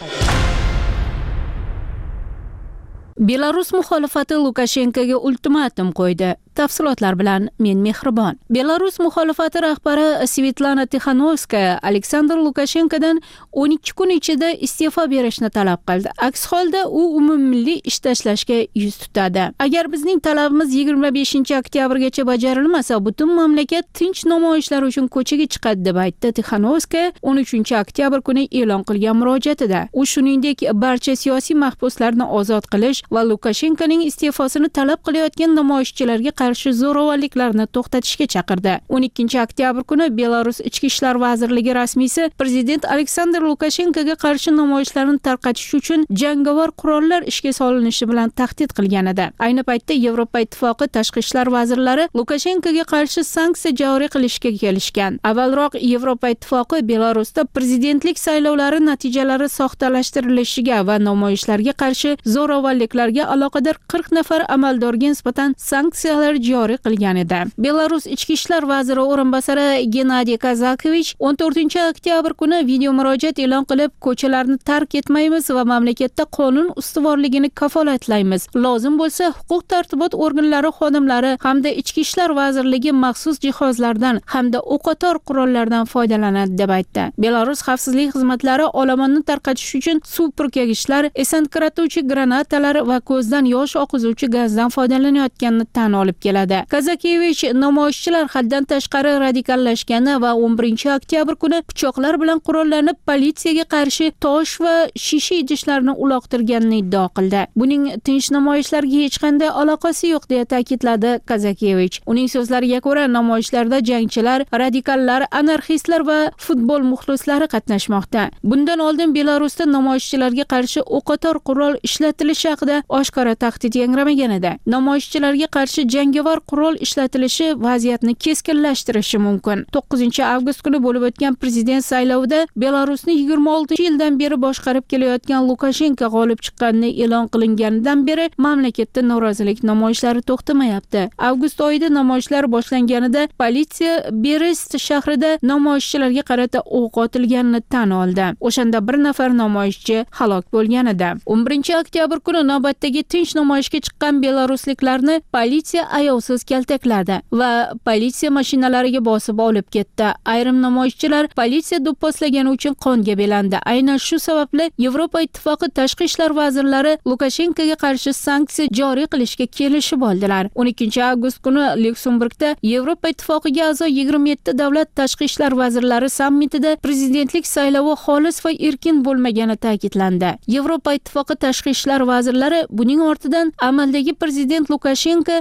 Belarus muxolifati Lukashenkoga ultimatum qo'ydi. Tafsilotlar bilan men Mehribon. Belarus muxolifati rahbari Svetlana Tixanovskaya Aleksandr Lukashenkodan 12 kun ichida iste'fo berishni talab qildi. Aks holda u umummilliy ish tashlashga yuz tutadi. Agar bizning talabimiz 25-oktyabrgacha bajarilmasa, butun mamlakat tinch namoyishlar uchun ko'chaga chiqadi deb aytdi Tixanovskaya 13-oktyabr kuni e'lon qilgan murojaatida. U shuningdek barcha siyosiy mahbuslarni ozod qilish va Lukashenkoning iste'fosini talab qilayotgan namoyishchilarga qarshi zo'ravonliklarni to'xtatishga chaqirdi. 12-oktyabr kuni Belarus Ichki ishlar vazirligi rasmiysi prezident Aleksandr Lukashenkoga qarshi namoyishlarni tarqatish uchun jangovar qurollar ishga solinishi bilan tahdid qilgan edi. Ayni paytda Yevropa Ittifoqi tashqi ishlar vazirlari Lukashenkoga qarshi sanksiya joriy qilishga kelishgan. Avvalroq Yevropa Ittifoqi Belarusda prezidentlik saylovlari natijalari soxtalashtirilishiga va namoyishlarga qarshi zo'ravonliklarga aloqador 40 nafar amaldorga nisbatan sanksiyalar joriy qilgan edi. Belarus ichki ishlar vaziri o'rinbosari Gennadiy Kazakovich 14-oktyabr kuni video murojaat e'lon qilib, ko'chalarni tark etmaymiz va mamlakatda qonun ustuvorligini kafolatlaymiz. Lozim bo'lsa, huquq tartibot organlari xodimlari hamda ichki ishlar vazirligi maxsus jihozlardan hamda o'qotar qurollardan foydalanadi deb aytdi. Belarus xavfsizlik xizmatlari olomonni tarqatish uchun suv purkagichlar, esankiratuvchi granatalar va ko'zdan yosh oqizuvchi gazdan foydalanayotganini tan olib keladi. Kazakevich namoyishchilar haddan tashqari radikallashgani va 11-oktyabr kuni pichoqlar bilan qurollanib politsiyaga qarshi tosh va shisha idishlarni uloqtirganini iddao qildi. Buning tinch namoyishlarga hech qanday aloqasi yo'q deya ta'kidladi Kazakevich. Uning so'zlariga ko'ra, namoyishlarda jangchilar, radikallar, anarxistlar va futbol muxlislari qatnashmoqda. Bundan oldin Belarusda namoyishchilarga qarshi o'qotar qurol ishlatilishi haqida oshkora tahdid yangramagan edi. Namoyishchilarga qarshi jangovar qurol ishlatilishi vaziyatni keskinlashtirishi mumkin. 9-avgust kuni bo'lib o'tgan prezident saylovida Belarusni 26 yildan beri boshqarib kelayotgan Lukashenko g'olib chiqqanini e'lon qilinganidan beri mamlakatda norozilik namoyishlari to'xtamayapti. Avgust oyida namoyishlar boshlanganida politsiya Berest shahrida namoyishchilarga qarata o'q otilganini tan oldi. O'shanda bir nafar namoyishchi halok bo'lgan edi. 11-oktyabr kuni navbatdagi tinch namoyishga chiqqan belarusliklarni politsiya ayovsiz kaltakladi va politsiya mashinalariga bosib olib ketdi. Ayrim namoyishchilar politsiya do'pposlagani uchun qonga belandi. Aynan shu sababli Yevropa Ittifoqi tashqi ishlar vazirlari Lukashenkoga qarshi sanksiya joriy qilishga kelishib oldilar. 12-avgust kuni Lyuksemburgda Yevropa Ittifoqiga a'zo 27 davlat tashqi ishlar vazirlari sammitida prezidentlik saylovi xolis va erkin bo'lmagani ta'kidlandi. Yevropa Ittifoqi tashqi ishlar vazirlari buning ortidan amaldagi prezident Lukashenko hech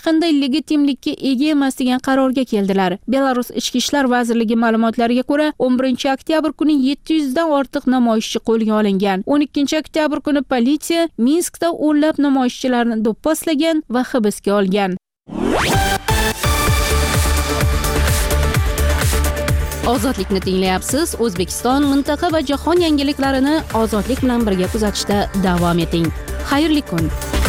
qanday legitimlikka ega emas degan qarorga keldilar. Belarus Ichki ishlar vazirligi ma'lumotlariga ko'ra, 11-oktyabr kuni 700 dan ortiq namoyishchi qo'lga olingan. 12-oktyabr kuni politsiya Minskda o'nlab namoyishchilarni do'pposlagan va hibsga olgan. Ozodlikni tinglayapsiz. O'zbekiston, mintaqa va jahon yangiliklarini ozodlik bilan birga kuzatishda davom eting. Xayrli kun.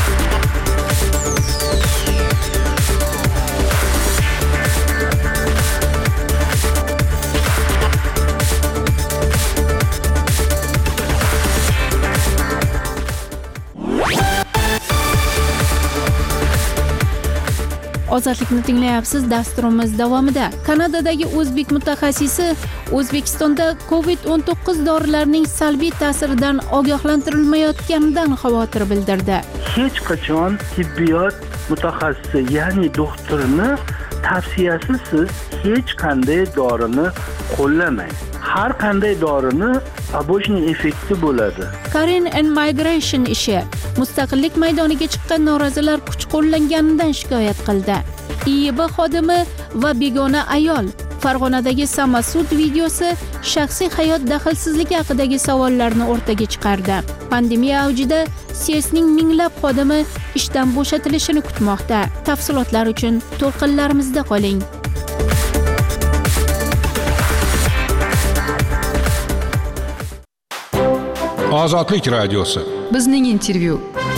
Ozodlikni tinglayapsiz. Dasturimiz davomida Kanadadagi o'zbek mutaxassisi O'zbekistonda COVID-19 dorilarining salbiy ta'siridan ogohlantirilmayotganidan xavotir bildirdi. Hech qachon tibbiyot mutaxassisi, ya'ni doktorni tavsiyasiz siz hech qanday dorini qo'llamang. Har qanday dorini побочный effekti bo'ladi. Karen and Migration ishi mustaqillik maydoniga chiqqan norozilar kuch qo'llanganidan shikoyat qildi. IIB xodimi va begona ayol. Farg'onadagi Samasud videosi shaxsiy hayot daxlsizligi haqidagi savollarni o'rtaga chiqardi. Pandemiya avjida CESning minglab xodimi ishdan bo'shatilishini kutmoqda. Tafsilotlar uchun to'lqinlarimizda qoling. Ozodlik radiosi. Bizning intervyu.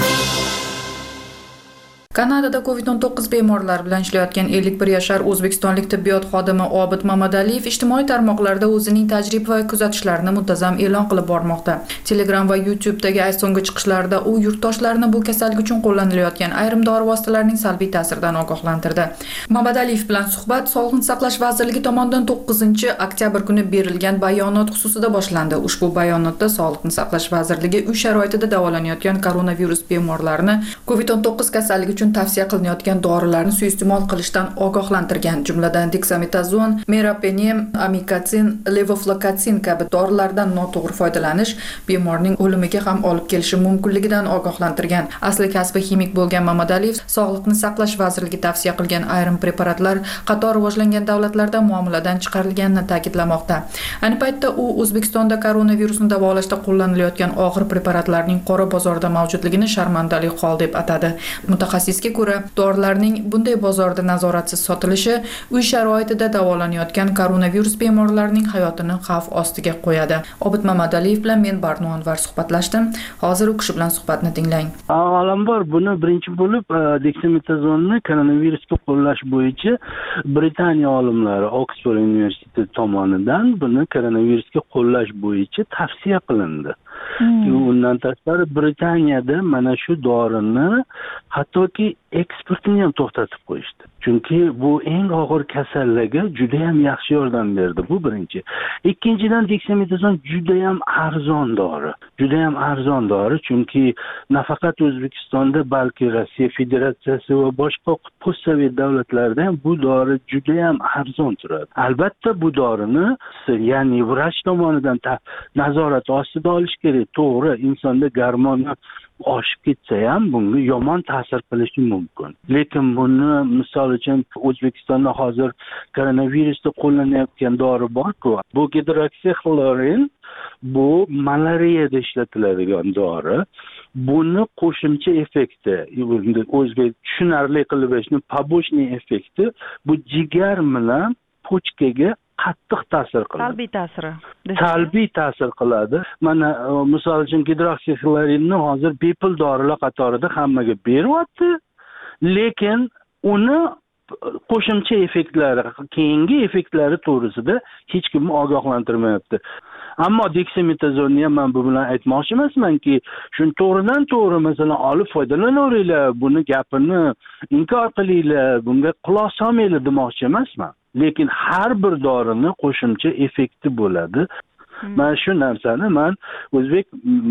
Kanadada COVID-19 bemorlar bilan ishlayotgan 51 yashar o'zbekistonlik tibbiyot xodimi Obid Mamadaliyev ijtimoiy tarmoqlarda o'zining tajriba va kuzatishlarini muntazam e'lon qilib bormoqda. Telegram va YouTube'dagi so'nggi chiqishlarida u yurtdoshlarini bu kasallik uchun qo'llanilayotgan ayrim dori vositalarining salbiy ta'siridan ogohlantirdi. Mamadaliyev bilan suhbat Sog'liqni saqlash vazirligi tomonidan 9-oktyabr kuni berilgan bayonot xususida boshlandi. Ushbu bayonotda Sog'liqni saqlash vazirligi uy sharoitida davolanayotgan koronavirus bemorlarini COVID-19 kasalligi tavsiya qilinayotgan dorilarni suiiste'mol qilishdan ogohlantirgan, jumladan dexametazon, meropenem, amikatsin, levofloxacin kabi dorilardan noto'g'ri foydalanish bemorning o'limiga ham olib kelishi mumkinligidan ogohlantirgan. Asli kasbi ximik bo'lgan Mamadaliyev Sog'liqni saqlash vazirligi tavsiya qilgan ayrim preparatlar qator rivojlangan davlatlarda muomaladan chiqarilganini ta'kidlamoqda. Ayni paytda u O'zbekistonda koronavirusni davolashda qo'llanilayotgan og'ir preparatlarning qora bozorda mavjudligini sharmandali hol deb atadi. Mutaxassis ko'ra, dorilarning bunday bozorda nazoratsiz sotilishi uy sharoitida davolanayotgan koronavirus bemorlarining hayotini xavf ostiga qo'yadi. Obid Mamadaliyev bilan men Barno Anvar suhbatlashdim. Hozir u kishi bilan suhbatni tinglang. Avvalambor buni birinchi bo'lib dexametazonni koronavirusga qo'llash bo'yicha Britaniya olimlari Oxford universiteti tomonidan buni koronavirusga qo'llash bo'yicha tavsiya qilindi. Undan tashqari Britaniyada mana shu dorini hattoki eksportini ham to'xtatib qo'yishdi. Chunki bu eng og'ir kasallarga juda ham yaxshi yordam berdi. Bu birinchi. Ikkinchidan dexametazon juda ham arzon dori. Juda ham arzon dori, chunki nafaqat O'zbekistonda, balki Rossiya Federatsiyasi va boshqa postsovet davlatlarida ham bu dori juda ham arzon turadi. Albatta bu dorini, ya'ni vrach tomonidan nazorat ostida olish kerak. To'g'ri, insonda gormon oshib ketsa ham bunga yomon ta'sir qilishi mumkin. Lekin buni misol uchun O'zbekistonda hozir koronavirusda qo'llanayotgan dori bor-ku. Bu gidroksixlorin, bu malariyada ishlatiladigan dori. Buni qo'shimcha effekti, o'zbek tushunarli qilib aytishni, побочный effekti bu jigar bilan pochkaga qattiq ta'sir qiladi. Salbiy ta'siri. Salbiy ta'sir qiladi. Mana misol uchun gidroksixlorinni hozir bepul dorilar qatorida hammaga beryapti, lekin uni qo'shimcha effektlari, keyingi effektlari to'g'risida hech kim ogohlantirmayapti. Ammo dexametazonni ham men bu bilan aytmoqchi emasmanki, shuni to'g'ridan to'g'ri masalan olib foydalanaveringlar, buni gapini inkor qilinglar, bunga quloq solmanglar demoqchi emasman. Lekin har bir dorini qo'shimcha effekti bo'ladi. Mana shu narsani men o'zbek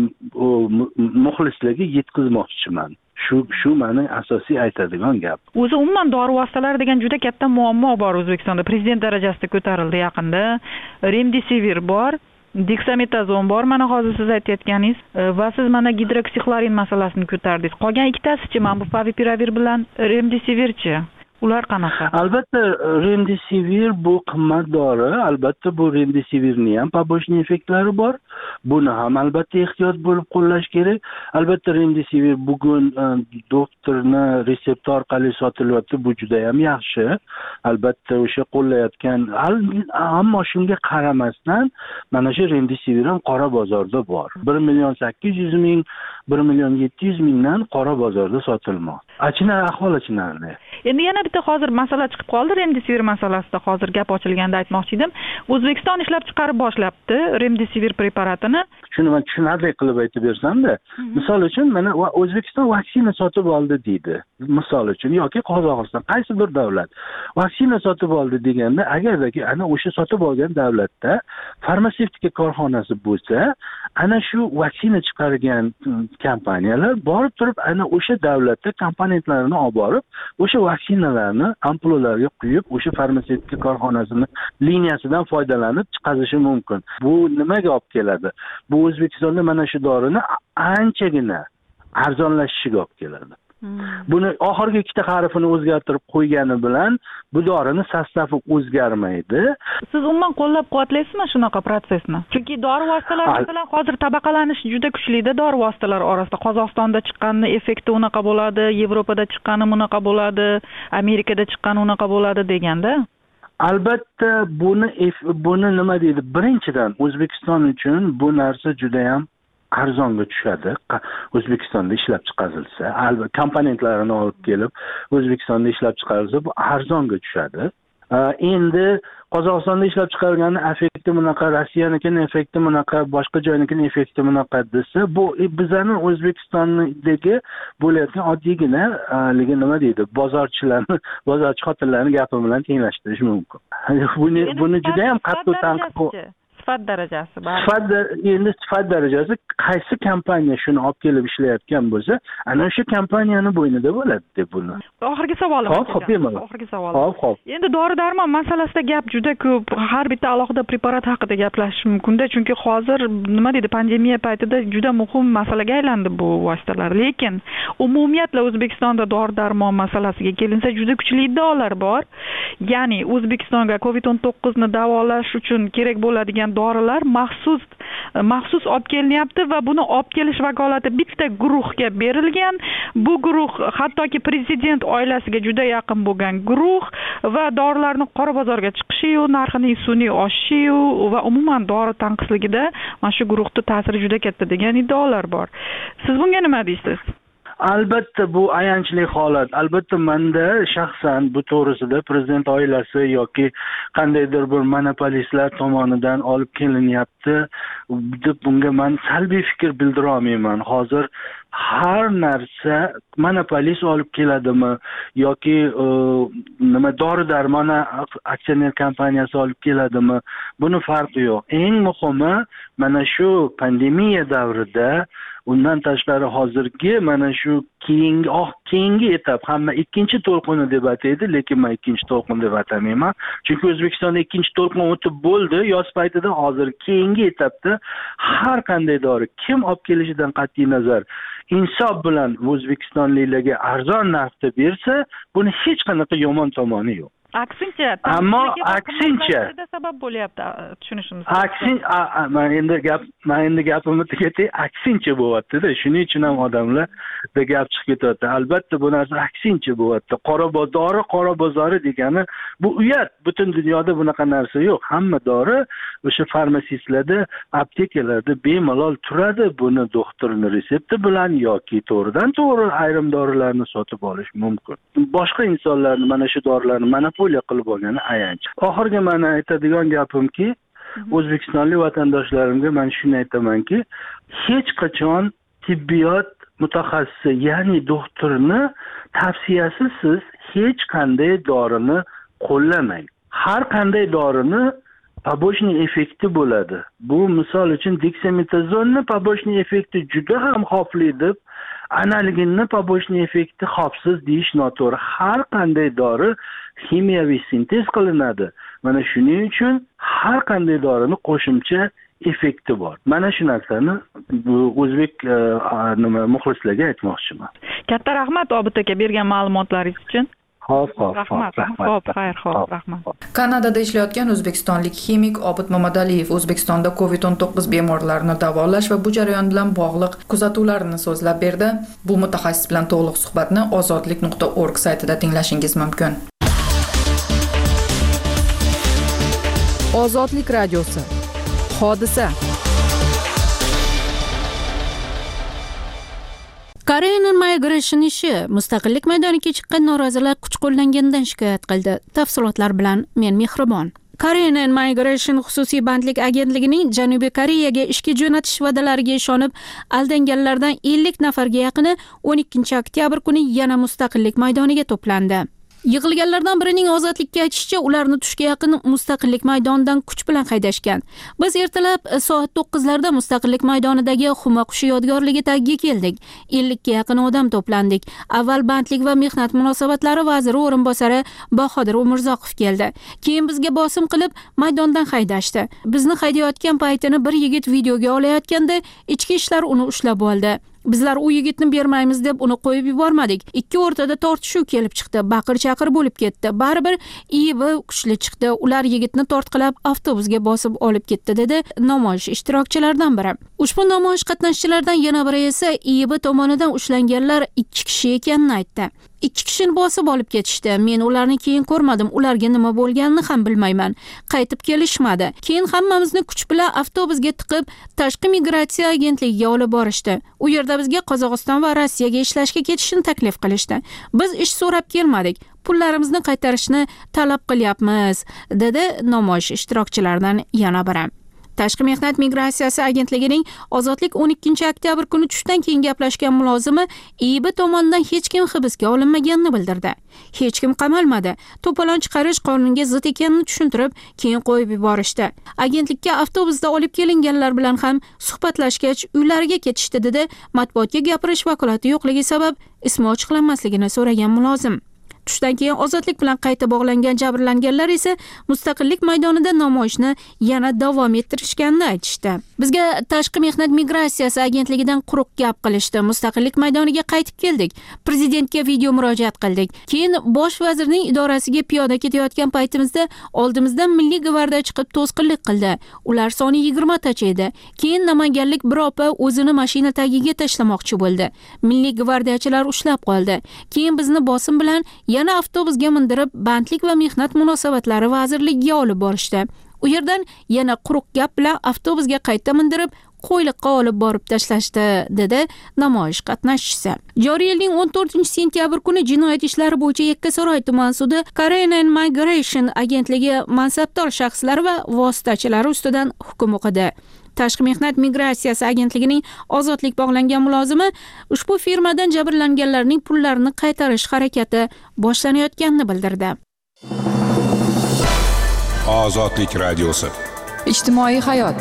muxlislariga yetkazmoqchiman. Shu mening asosiy aytadigan gap. O'zi umuman dori vositalari degan juda katta muammo bor O'zbekistonda. Prezident darajasida ko'tarildi yaqinda. Remdesivir bor. deksametazon bor, mana hozir siz aytayotganingiz va siz mana gidroksixlorin masalasini ko'tardingiz. Qolgan ikkitasichi, mana bu favipiravir bilan remdesivirchi. Ular qanaqa? Albatta remdesivir bu qimmat dori. Albatta bu remdesivirning ham побочный effektlari bor. Buni ham albatta ehtiyot bo'lib qo'llash kerak. Albatta remdesivir bugun doktorni resepti orqali sotilyapti. Bu juda ham yaxshi. Albatta o'sha qo'llayotgan, ammo shunga qaramasdan mana shu remdesivir ham qora bozorda bor. 1,800,000, 1,700,000 qora bozorda sotilmoqda. Ahvol achinarli. Endi yana bitta hozir masala chiqib qoldi, remdesivir masalasida hozir gap ochilganda aytmoqchi edim. O'zbekiston ishlab chiqarib boshlabdi remdesivir preparatini. Shuni men tushunarli qilib aytib bersam-da, misol uchun mana O'zbekiston vaksina sotib oldi deydi. Misol uchun yoki Qozog'iston qaysi bir davlat vaksina sotib oldi deganda, agardaki ana o'sha sotib olgan davlatda farmatsevtika korxonasi bo'lsa, ana shu vaksina chiqargan kompaniyalar borib turib ana o'sha davlatda komponentlarini olib borib, o'sha vaksinalarni ampulalarga quyib, o'sha farmatsevtika korxonasining liniyasidan foydalanib chiqarishi mumkin. Bu nimaga olib keladi? Bu O'zbekistonda mana shu dorini anchagina arzonlashishiga olib keladi. Buni oxirgi ikkita harfini o'zgartirib qo'ygani bilan bu dorini sostavi o'zgarmaydi. Siz umuman qo'llab-quvvatlaysizmi shunaqa prosesni? Chunki dori vositalari masalan hozir tabaqalanish juda kuchli-da dori vositalari orasida. Qozog'istonda chiqqani effekti unaqa bo'ladi, Yevropada chiqqani unaqa bo'ladi, Amerikada chiqqani unaqa bo'ladi deganda. Albatta buni nima deydi? Birinchidan O'zbekiston uchun bu narsa juda ham arzonga tushadi. O'zbekistonda ishlab chiqarilsa, albatta komponentlarini olib kelib O'zbekistonda ishlab chiqarilsa, bu arzonga tushadi. Endi Qozog'istonda ishlab chiqarilgan effekti bunaqa, Rossiyanikining effekti bunaqa, boshqa joynikining effekti bunaqa desa, bu bizning O'zbekistondagi bo'layotgan oddiygina nima deydi, bozorchi xotinlarni gapi bilan tenglashtirish mumkin. Buni juda ham qattiq tanqid sifat darajasi bor. Sifat darajasi qaysi kompaniya shuni olib kelib ishlayotgan bo'lsa, ana o'sha kompaniyani bo'ynida bo'ladi deb buni. Oxirgi savolim. Oxirgi savolim. Endi dori-darmon masalasida gap juda ko'p. Har bitta alohida preparat haqida gaplashish mumkin-da, chunki hozir nima deydi, pandemiya paytida juda muhim masalaga aylandi bu vositalar. Lekin umumiyatla O'zbekistonda dori-darmon masalasiga kelinsa juda kuchli iddaolar bor. Ya'ni O'zbekistonga COVID-19 ni davolash uchun kerak bo'ladigan dorilar maxsus olib kelinyapti va buni olib kelish vakolati bitta guruhga berilgan. Bu guruh hattoki prezident oilasiga juda yaqin bo'lgan guruh va dorilarning qora bozorga chiqishi, narxining sun'iy oshishi va umuman dori tanqisligida mana shu guruhning ta'siri juda katta degan iddaolar bor. Siz bunga nima deysiz? Albatta bu ayanchli holat. Albatta menda shaxsan bu to'g'risida prezident oilasi yoki qandaydir bir monopolistlar tomonidan olib kelinyapti deb bunga men salbiy fikr bildira olmayman. Hozir har narsa monopolist olib keladimi yoki nima dori-darmon aksioner kompaniyasi olib keladimi, buni farqi yo'q. Eng muhimi mana shu pandemiya davrida, undan tashqari hozirgi mana shu keyingi etap, hamma ikkinchi to'lqini deb ataydi, lekin men ikkinchi to'lqin deb atamayman. Chunki O'zbekistonda ikkinchi to'lqin o'tib bo'ldi, yoz paytida. Hozir keyingi etapda har qanday dori kim olib kelishidan qat'iy nazar insof bilan O'zbekistonliklarga arzon narxda bersa, buni hech qanaqa yomon tomoni yo'q. Aksincha, ammo aksincha sabab bo'lyapti, tushunishimiz. Men endi gapimni tugatay, aksincha bo'lyapti-da. Shuning uchun ham odamlarda gap chiqib ketyapti. Albatta bu narsa aksincha bo'lyapti. Qora bozori degani bu uyat. Butun dunyoda bunaqa narsa yo'q. Hamma dori o'sha farmatsistlarda, aptekalarda bemalol turadi. Buni doktorning resepti bilan yoki to'g'ridan-to'g'ri ayrim dorilarni sotib olish mumkin. Boshqa insonlarni mana shu dorilarni monopoliya qilib olgani ayanch. Oxirgi meni aytadigan gapimki, O'zbekistonlik vatandoshlarimga men shuni aytamanki, hech qachon tibbiyot mutaxassisi, ya'ni doktorni tavsiyasiz siz hech qanday dorini qo'llamang. Har qanday dorini побочный effekti bo'ladi. Bu misol uchun deksametazonni побочный effekti juda ham xavfli deb, analginni побочный effekti xavfsiz deyish noto'g'ri. Har qanday dori kimyoviy sintez qilinadi. Mana shuning uchun har qanday dorini qo'shimcha effekti bor. Mana shu narsani o'zbek muxlislarga aytmoqchiman. Katta rahmat Obid aka bergan ma'lumotlaringiz uchun. Xo'p, rahmat. Rahmat. Kanadada ishlayotgan o'zbekistonlik ximik Obid Mamadaliyev O'zbekistonda COVID-19 bemorlarini davolash va bu jarayon bilan bog'liq kuzatuvlarini so'zlab berdi. Bu mutaxassis bilan to'liq suhbatni ozodlik.org saytida tinglashingiz mumkin. Ozodlik radiosi. Hodisa. Korean Migration ishi mustaqillik maydoniga chiqqan norozilar kuch qo'llanganidan shikoyat qildi. Tafsilotlar bilan men Mehribon. Korean Migration xususiy bandlik agentligining Janubiy Koreyaga ishga jo'natish va'dalariga ishonib aldanganlardan 50 nafarga yaqini 12 oktyabr kuni yana mustaqillik maydoniga to'plandi. Yig'ilganlardan birining ozodlikka aytishicha, ularni tushga yaqin mustaqillik maydonidan kuch bilan haydashgan. Biz ertalab soat 9larda mustaqillik maydonidagi Xuma qushi yodgorligi tagiga keldik. 50 ga yaqin odam to'plandik. Avval bandlik va mehnat munosabatlari vaziri o'rinbosari Bahodir Umurzoqov keldi. Keyin bizga bosim qilib maydondan haydashdi. Bizni haydayotgan paytini bir yigit videoga olayotganda ichki ishlar uni ushlab oldi. Bizlar u yigitni bermaymiz deb uni qo'yib yubormadik. Ikki o'rtada tortishuv kelib chiqdi. Baqir-chaqir bo'lib ketdi. Baribir IIB kuchli chiqdi. Ular yigitni tortqilab avtobusga bosib olib ketdi, dedi namoyish ishtirokchilaridan biri. Ushbu namoyish qatnashchilaridan yana biri esa IIB tomonidan ushlanganlar 2 kishi ekanini aytdi. 2 kishini bosib olib ketishdi. Men ularni keyin ko'rmadim. Ularga nima bo'lganini ham bilmayman. Qaytib kelishmadi. Keyin hammamizni kuch bilan avtobusga tiqib, tashqi migratsiya agentligiga olib borishdi. U yerda bizga Qozog'iston va Rossiyaga ishlashga ketishni taklif qilishdi. Biz ish so'rab kelmadik. Pullarimizni qaytarishni talab qilyapmiz, dedi namoyish ishtirokchilaridan yana biri. Tashqi mehnat migratsiyasi agentligining ozodlik 12 oktyabr kuni tushdan keyin gaplashgan mulozimi IIB tomonidan hech kim hibsga olinmaganini bildirdi. Hech kim qamalmadi. To'polon chiqarish qonunga zid ekanini tushuntirib, keyin qo'yib yuborishdi. Agentlikka avtobusda olib kelinganlar bilan ham suhbatlashgach, uylariga ketishdi, dedi matbuotga gapirish vakolati yo'qligi sabab ismi ochiqlanmasligini so'ragan mulozim. Tushdan keyin ozodlik bilan qayta bog'langan jabrlanganlar esa mustaqillik maydonida namoyishni yana davom ettirishganini aytishdi. Bizga tashqi mehnat migratsiyasi agentligidan quruq gap qilishdi. Mustaqillik maydoniga qaytib keldik. Prezidentga video murojaat qildik. Keyin bosh vazirning idorasiga piyoda ketayotgan paytimizda oldimizdan Milliy gvardiya chiqib to'sqinlik qildi. Ular soni 20 tacha edi. Keyin namanganlik bir opa o'zini mashina tagiga tashlamoqchi bo'ldi. Milliy gvardiyachilar ushlab qoldi. Keyin bizni bosim bilan yana avtobusga mindirib, bandlik va mehnat munosabatlari vazirligiga olib borishdi. U yerdan yana quruq gap bilan avtobusga qayta mindirib, qo'yliqqa olib borib tashlashdi, dedi namoyish qatnashchisi. Joriy yilning 14-sentyabr kuni jinoyat ishlari bo'yicha Yakkasaroy tuman sudi Korean Migration agentligi mansabdor shaxslar va vositachilari ustidan hukm o'qidi. Tashqi mehnat migratsiyasi agentligining ozodlik bog'langan mulozimi ushbu firmadan jabrlanganlarning pullarini qaytarish harakati boshlanayotganini bildirdi. Ozodlik radiosi. Ijtimoiy hayot.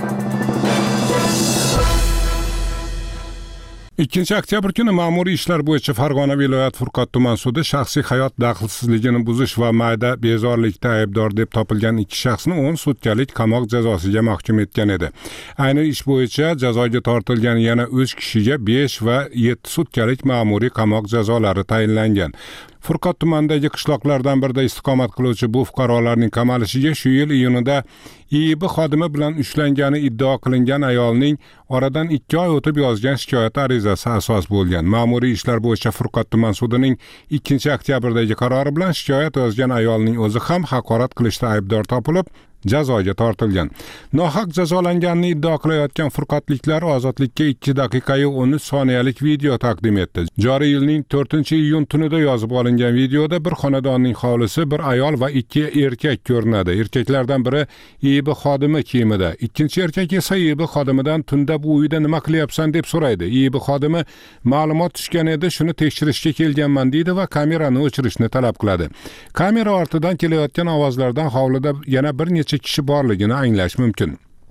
2 oktyabr kuni ma'muriy ishlar bo'yicha Farg'ona viloyat Furqat tuman sudi shaxsiy hayot daxlsizligini buzish va mayda bezorilikda aybdor deb topilgan 2 shaxsni 10 sutkalik qamoq jazosiga mahkum etgan edi. Ayni ish bo'yicha jazoga tortilgan yana 3 kishiga 5 va 7 sutkalik ma'muriy qamoq jazolari tayinlangan. Furqat tumanidagi qishloqlardan birida istiqomat qiluvchi bu fuqarolarning qamalishiga shu yil iyunida IIB xodimi bilan ushlangani iddao qilingan ayolning oradan 2 oy o'tib yozgan shikoyat arizasi asos bo'lgan. Ma'muriy ishlar bo'yicha Furqat tuman sudining 2 oktyabrdagi qarori bilan shikoyat yozgan ayolning o'zi ham haqorat qilishda aybdor topilib, jazoga tortilgan. Nohaq jazolanganini iddao qilayotgan furqatliklar ozodlikka 2 daqiqa 13 soniyalik video taqdim etdi. Joriy yilning 4-iyun tunida yozib olingan videoda bir xonadonning hovlisi, bir ayol va 2 erkak ko'rinadi. Erkaklardan biri IIB xodimi kiyimida, ikkinchi erkak esa IIB xodimidan tunda bu uyda nima qilyapsan deb so'raydi. IIB xodimi ma'lumot tushgan edi, shuni tekshirishga kelganman deydi va kamerani o'chirishni talab qiladi. Kamera ortidan kelayotgan ovozlardan hovlida yana bir necha kishi borligini anglash mumkin.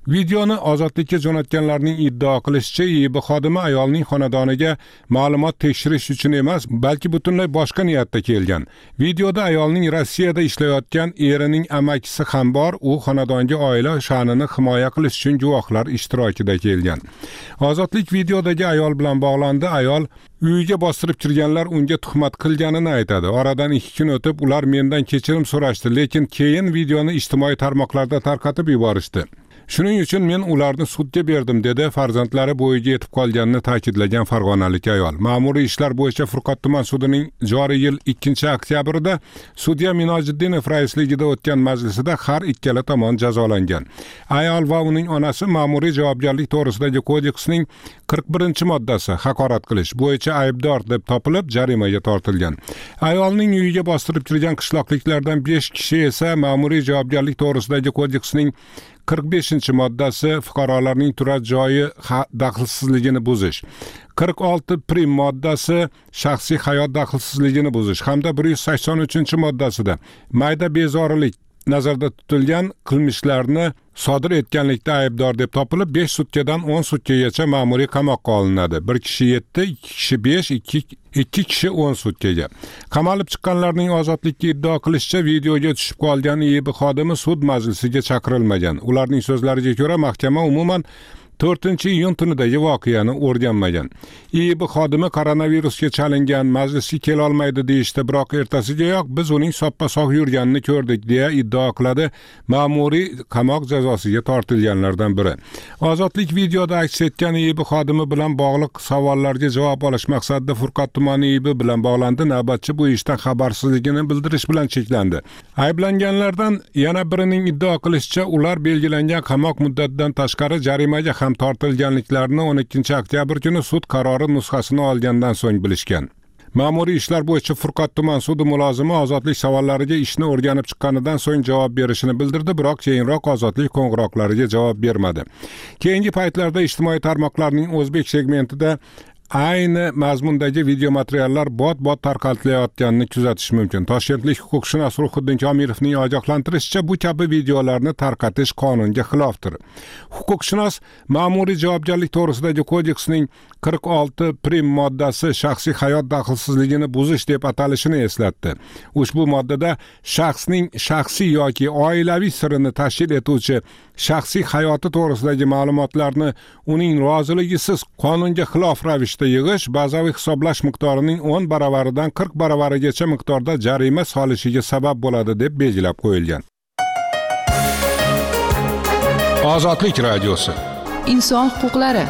Videoni ozodlikka jo'natganlarning iddao qilishicha, IIB xodimi ayolning xonadoniga ma'lumot tekshirish uchun emas, balki butunlay boshqa niyatda kelgan. Videoda ayolning Rossiyada ishlayotgan erining amakisi ham bor, u xonadonga oila sha'nini himoya qilish uchun guvohlar ishtirokida kelgan. Ozodlik videodagi ayol bilan bog'landi. Ayol uyiga bostirib kirganlar unga tuhmat qilganini aytadi. Oradan 2 kun o'tib ular mendan kechirim so'rashdi, lekin keyin videoni ijtimoiy tarmoqlarda tarqatib yuborishdi. Shuning uchun men ularni sudga berdim, dedi farzandlari bo'yiga yetib qolganini ta'kidlagan farg'onalik ayol. Ma'muriy ishlar bo'yicha Furqat tuman sudining joriy yil 2-oktyabrda sudya Minojiddinov raisligida o'tgan majlisida har ikkala tomon jazolangan. Ayol va uning onasi ma'muriy javobgarlik to'g'risidagi kodeksning 41-moddasi haqorat qilish bo'yicha aybdor deb topilib jarimaga tortilgan. Ayolning uyiga bostirib kirgan qishloqliklardan 5 kishi esa ma'muriy javobgarlik to'g'risidagi kodeksning 45-moddasi fuqarolarning turar joyi daxlsizligini buzish, 46 prim moddasi shaxsiy hayot daxlsizligini buzish hamda 183-moddasida mayda bezorilik nazarda tutilgan qilmishlarni sodir etganlikda aybdor deb topilib 5 sutkadan 10 sutkagacha ma'muriy qamoqqa olinadi. 1 kishi 7, 2 kishi 5, 2 kishi 10 sutkaga. Qamalib chiqqanlarning ozodlikka iddao qilishicha videoga tushib qolgan IIB xodimi sud majlisiga chaqirilmagan. Ularning so'zlariga ko'ra mahkama umuman 4-iyun tunidagi voqeani o'rganmagan. IIB xodimi koronavirusga chalingan, majlisga kela olmaydi deyishdi, biroq ertasigayoq biz uning soppa-sog' yurganini ko'rdik deya iddao qiladi ma'muriy qamoq jazosiga tortilganlardan biri. Ozodlik videoda aks etgan IIB xodimi bilan bog'liq savollarga javob olish maqsadida Furqat tumani IIB bilan bog'landi. Navbatchi bu ishdan xabarsizligini bildirish bilan cheklandi. Ayblanganlardan yana birining iddao qilishicha, ular belgilangan qamoq muddatidan tashqari jarimaga ham tortilganliklarini 12-oktyabr kuni sud qarori nusxasini olgandan so'ng bilishgan. Ma'muriy ishlar bo'yicha Furqat tuman sudi mulozimi ozodlik savollariga ishni o'rganib chiqqanidan so'ng javob berishini bildirdi, biroq keyinroq ozodlik qo'ng'iroqlariga javob bermadi. Keyingi paytlarda ijtimoiy tarmoqlarning o'zbek segmentida ayni mazmundagi video materiallar bot tarqatilayotganini kuzatish mumkin. Toshkentlik huquqshunos Ruhiddin Komilovning ogohlantirishicha, bu kabi videolarni tarqatish qonunga xilofdir. Huquqshunos ma'muriy javobgarlik to'g'risidagi kodeksning 46 prim moddasi shaxsiy hayot daxlsizligini buzish deb atalishini eslatdi. Ushbu moddada shaxsning shaxsiy yoki oilaviy sirini tashkil etuvchi shaxsiy hayoti to'g'risidagi ma'lumotlarni uning roziligisiz qonunga xilof ravishda yig'ish bazaviy hisoblash miqdorining 10 baravaridan 40 baravarigacha miqdorda jarima solishiga sabab bo'ladi deb belgilab qo'yilgan. Ozodlik radiosi. Inson huquqlari.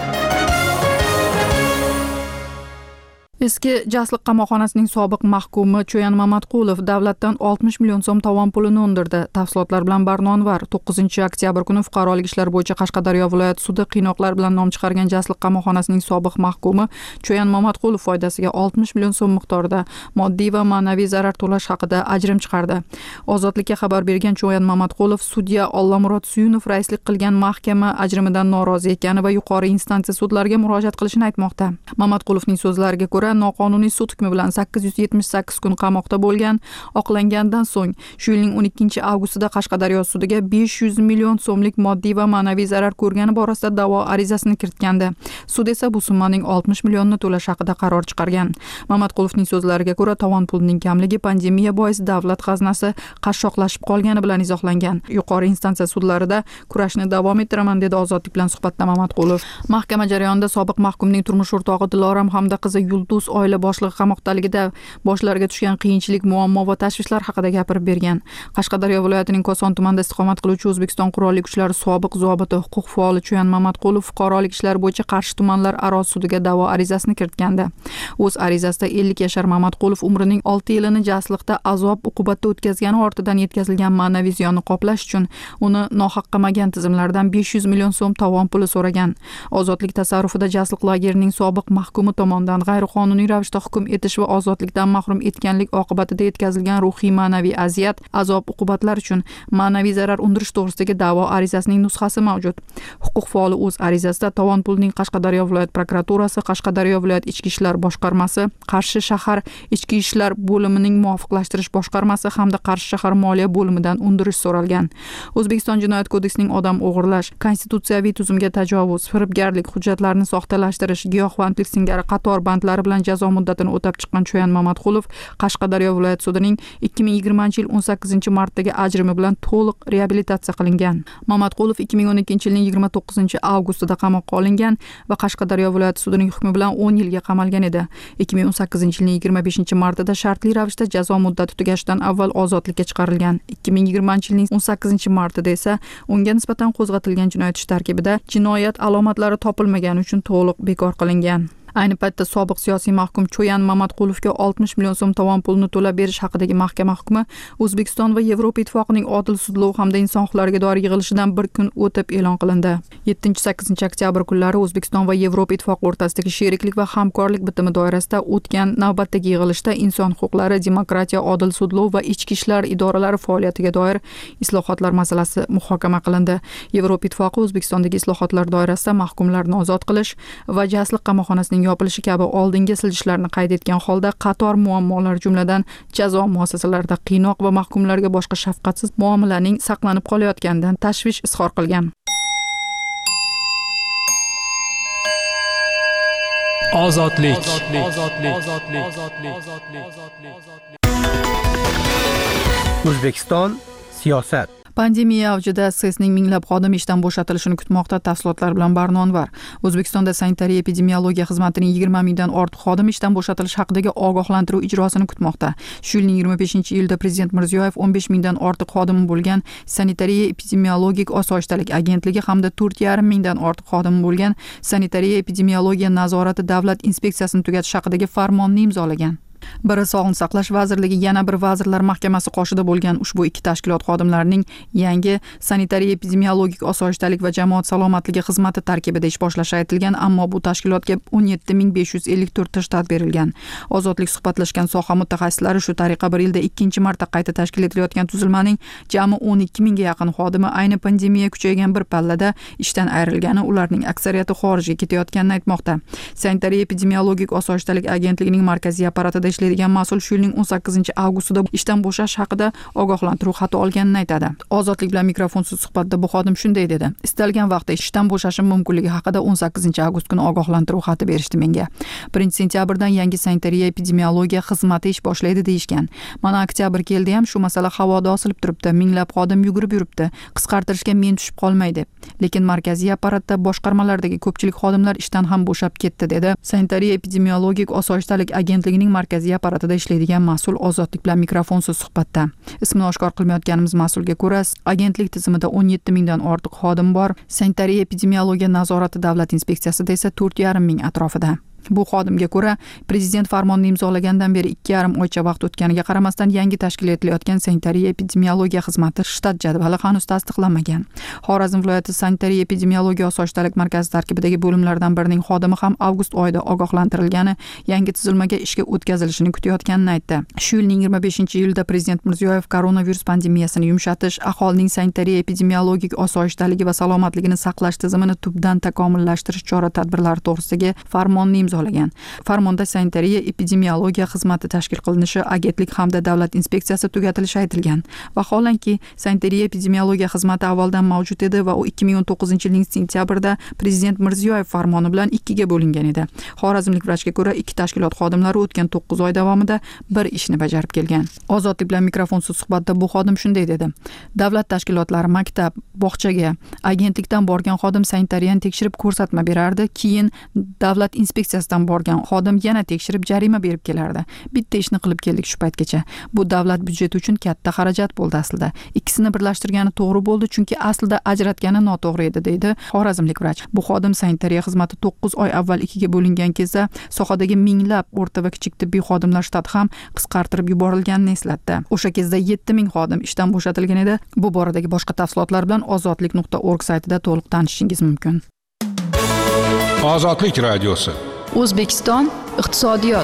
Eski Jasliq qamoqxonasining sobiq mahkumi Cho'yan Mamatqulov davlatdan 60 million so'm tovon pulini undirdi. Tafsilotlar bilan Barnonvar 9-oktyabr kuni fuqarolik ishlar bo'yicha Qashqadaryo viloyati sudi qiynoqlar bilan nom chiqargan Jasliq qamoqxonasining sobiq mahkumi Cho'yan Mamatqulov foydasiga 60 million so'm miqdorida moddiy va ma'naviy zarar to'lash haqida ajrim chiqardi. Ozodlikka xabar bergan Cho'yan Mamatqulov sudya Ollamurod Suyunov raislik qilgan mahkama ajrimidan norozi ekani va yuqori instansiya sudlariga murojaat qilishini aytmoqda. Mamatqulovning so'zlariga ko'ra noqonuniy sud hukmi bilan 878 kun qamoqda bo'lgan, oqlangandan so'ng shu yilning 12-avgustida Qashqadaryo sudiga 500 million so'mlik moddiy va ma'naviy zarar ko'rgani borasida da'vo arizasini kiritgandi. Sud esa bu summaning 60 millionni to'lash haqida qaror chiqargan. Mamatqulovning so'zlariga ko'ra tovon pulining kamligi pandemiya bois davlat xazinasi qashshoqlashib qolgani bilan izohlangan. Yuqori instansiya sudlarida kurashni davom ettiraman, dedi Ozodlik bilan suhbatda Mamatqulov. Mahkama jarayonida sobiq mahkumning turmush o'rtog'i Diloram hamda qizi Yulduz oila boshlig'i qamoqdaligida boshlariga tushgan qiyinchilik, muammo va tashvishlar haqida gapirib bergan. Qashqadaryo viloyatining Koson tumanida istiqomat qiluvchi O'zbekiston qurolli kuchlari sobiq zobiti, huquq faoli Cho'yan Mamatqulov fuqarolik ishlari bo'yicha Qarshi tumanlar aro sudiga da'vo arizasini kiritgandi. O'z arizasida 50 yashar Mamatqulov umrining 6 yilini Jasliqda azob-uqubatda o'tkazgani ortidan yetkazilgan ma'naviy ziyonni qoplash uchun uni nohaq qamagan tizimlardan 500 million so'm tovon puli so'ragan. Ozodlik tasarrufida Jasliq lagerining sobiq mahkumi tomonidan g'ayriqonuniy noqonuniy ravishda hukm etish va ozodlikdan mahrum etganlik oqibatida yetkazilgan ruhiy ma'naviy aziyat, azob uqubatlar uchun ma'naviy zarar undirish to'g'risidagi da'vo arizasining nusxasi mavjud. Huquq faoli o'z arizasida tovon pulning Qashqadaryo viloyat prokuraturasi, Qashqadaryo viloyat ichki ishlar boshqarmasi, Qarshi shahar ichki ishlar bo'limining muvofiqlashtirish boshqarmasi hamda Qarshi shahar moliya bo'limidan undirish so'ralgan. O'zbekiston Jinoyat kodeksining odam o'g'irlash, konstitutsiyaviy tuzumga tajovuz, firibgarlik, hujjatlarni soxtalashtirish, giyohvandlik singari qator bandlari bilan jazo muddatini o'tab chiqqan Cho'yan Mamatqulov Qashqadaryo viloyat sudining 2020-yil 18-martdagi ajrimi bilan to'liq reabilitatsiya qilingan. Mamatqulov 2012-yilning 29-avgustida qamoqqa olingan va Qashqadaryo viloyat sudining hukmi bilan 10 yilga qamalgan edi. 2018-yilning 25-martida shartli ravishda jazo muddati tugashidan avval ozodlikka chiqarilgan. 2020-yilning 18-martida esa unga nisbatan qo'zg'atilgan jinoyat ishi tarkibida jinoyat alomatlari topilmagani uchun to'liq bekor qilingan. Ayni paytda sobiq siyosiy mahkum Cho'yan Mamatqulovga 60 million so'm tovon pulini to'lab berish haqidagi mahkama hukmi O'zbekiston va Yevropa Ittifoqining odil sudlov hamda inson huquqlariga doir yig'ilishidan bir kun o'tib e'lon qilindi. 7-8 oktyabr kunlari O'zbekiston va Yevropa Ittifoqi o'rtasidagi sheriklik va hamkorlik bitimi doirasida o'tgan navbatdagi yig'ilishda inson huquqlari, demokratiya, odil sudlov va ichki ishlar idoralari faoliyatiga doir islohotlar masalasi muhokama qilindi. Yevropa Ittifoqi O'zbekistondagi islohotlar doirasida mahkumlarni ozod qilish va jasliq qamoqxonasining yopilishi kabi oldingi siljishlarni qayd etgan holda qator muammolar, jumladan jazo muassasalarida qiynoq va mahkumlarga boshqa shafqatsiz muomalaning saqlanib qolayotganidan tashvish izhor qilgan. Ozodlik. O'zbekiston siyosat. Pandemiya avjida SESning minglab xodimi ishdan bo'shatilishini kutmoqda. Tafsilotlar bilan Barnonvar. O'zbekistonda sanitariya epidemiologiya xizmatining 20 mingdan ortiq xodimi ishdan bo'shatilish haqidagi ogohlantiruv ijrosini kutmoqda. Shu yilning 25-yilida Prezident Mirziyoyev 15 mingdan ortiq xodimi bo'lgan sanitariya epidemiologik osoyishtalik agentligi hamda 4,5 mingdan ortiq xodimi bo'lgan sanitariya epidemiologiya nazorati davlat inspeksiyasini tugatish haqidagi farmonni imzolagan. Biri Sog'liqni saqlash vazirligi, yana bir vazirlar mahkamasi qoshida bo'lgan ushbu ikki tashkilot xodimlarining yangi sanitariya epidemiologik osoyishtalik va jamoat salomatligi xizmati tarkibida ish boshlashi aytilgan, ammo bu tashkilotga 17,554 ta shtat berilgan. Ozodlik suhbatlashgan soha mutaxassislari shu tariqa bir yilda ikkinchi marta qayta tashkil etilayotgan tuzilmaning jami 12 mingga yaqin xodimi ayni pandemiya kuchaygan bir pallada ishdan ayrilgani, ularning aksariyati xorijga ketayotganini aytmoqda. Sanitariya epidemiologik osoyishtalik agentligining markaziy apparatida ishlaydigan mas'ul shu yilning 18-avgustida ishdan bo'shash haqida ogohlantiruv xati olganini aytadi. Ozodlik bilan mikrofonsiz suhbatda bu xodim shunday dedi: "Istalgan vaqtda ishdan bo'shashim mumkinligi haqida 18-avgust kuni ogohlantiruv xati berishdi menga. 1-sentyabrdan yangi sanitariya epidemiologiya xizmati ish boshlaydi deyishgan. Mana oktyabr keldi ham shu masala havoda osilib turibdi. Minglab xodim yugurib yuribdi. Qisqartirishga men tushib qolmay deb. Lekin markaziy apparatda boshqarmalardagi ko'pchilik xodimlar ishdan ham bo'shab ketdi", dedi sanitariya epidemiologik osoyishtalik agentligining markaziy apparatida ishlaydigan mas'ul Ozodlik bilan mikrofonsiz suhbatda. Ismini oshkor qilmayotganimiz mas'ulga ko'ra, agentlik tizimida 17 mingdan ortiq xodim bor. Sanitariya epidemiologiya nazorati davlat inspeksiyasida esa 4,5 ming atrofida. Bu xodimga ko'ra, prezident farmonni imzolagandan beri 2,5 oycha vaqt o'tganiga qaramasdan yangi tashkil etilayotgan sanitariya epidemiologiya xizmati shtat jadvali hanuz tasdiqlanmagan. Xorazm viloyati sanitariya epidemiologiya osoyishtalik markazi tarkibidagi bo'limlardan birining xodimi ham avgust oyida ogohlantirilgani, yangi tuzilmaga ishga o'tkazilishini kutayotganini aytdi. Shu yilning 25-yilida Prezident Mirziyoyev koronavirus pandemiyasini yumshatish, aholining sanitariya epidemiologik osoyishtaligi va salomatligini saqlash tizimini tubdan takomillashtirish chora-tadbirlari to'g'risidagi farmonni imzolagan. Farmonda sanitariya epidemiologiya xizmati tashkil qilinishi, agentlik hamda davlat inspeksiyasi tugatilishi aytilgan. Vaholanki, sanitariya epidemiologiya xizmati avvaldan mavjud edi va u 2019-yilning sentyabrida Prezident Mirziyoyev farmoni bilan ikkiga bo'lingan edi. Xorazmlik vrachga ko'ra, ikki tashkilot xodimlari o'tgan 9 oy davomida bir ishni bajarib kelgan. Ozodlik bilan mikrofonsiz suhbatda bu xodim shunday dedi: "Davlat tashkilotlari maktab, bog'chaga, agentlikdan borgan xodim sanitariyani tekshirib ko'rsatma berardi, keyin davlat inspeksiyasidan borgan xodim yana tekshirib jarima berib kelardi. Bitta ishni qilib keldik shu paytgacha. Bu davlat byudjeti uchun katta xarajat bo'ldi aslida. Ikkisini birlashtirgani to'g'ri bo'ldi, chunki aslida ajratgani noto'g'ri edi", deydi xorazmlik vrach. Bu xodim sanitariya xizmati 9 oy avval ikkiga bo'lingan kezda sohadagi minglab o'rta va kichik tibbiy xodimlar shtati ham qisqartirib yuborilganini eslatdi. O'sha kezda 7 ming xodim ishdan bo'shatilgan edi. Bu boradagi boshqa tafsilotlar bilan ozodlik.org saytida to'liq tanishishingiz mumkin. Ozodlik radiosi. O'zbekiston iqtisodiyot.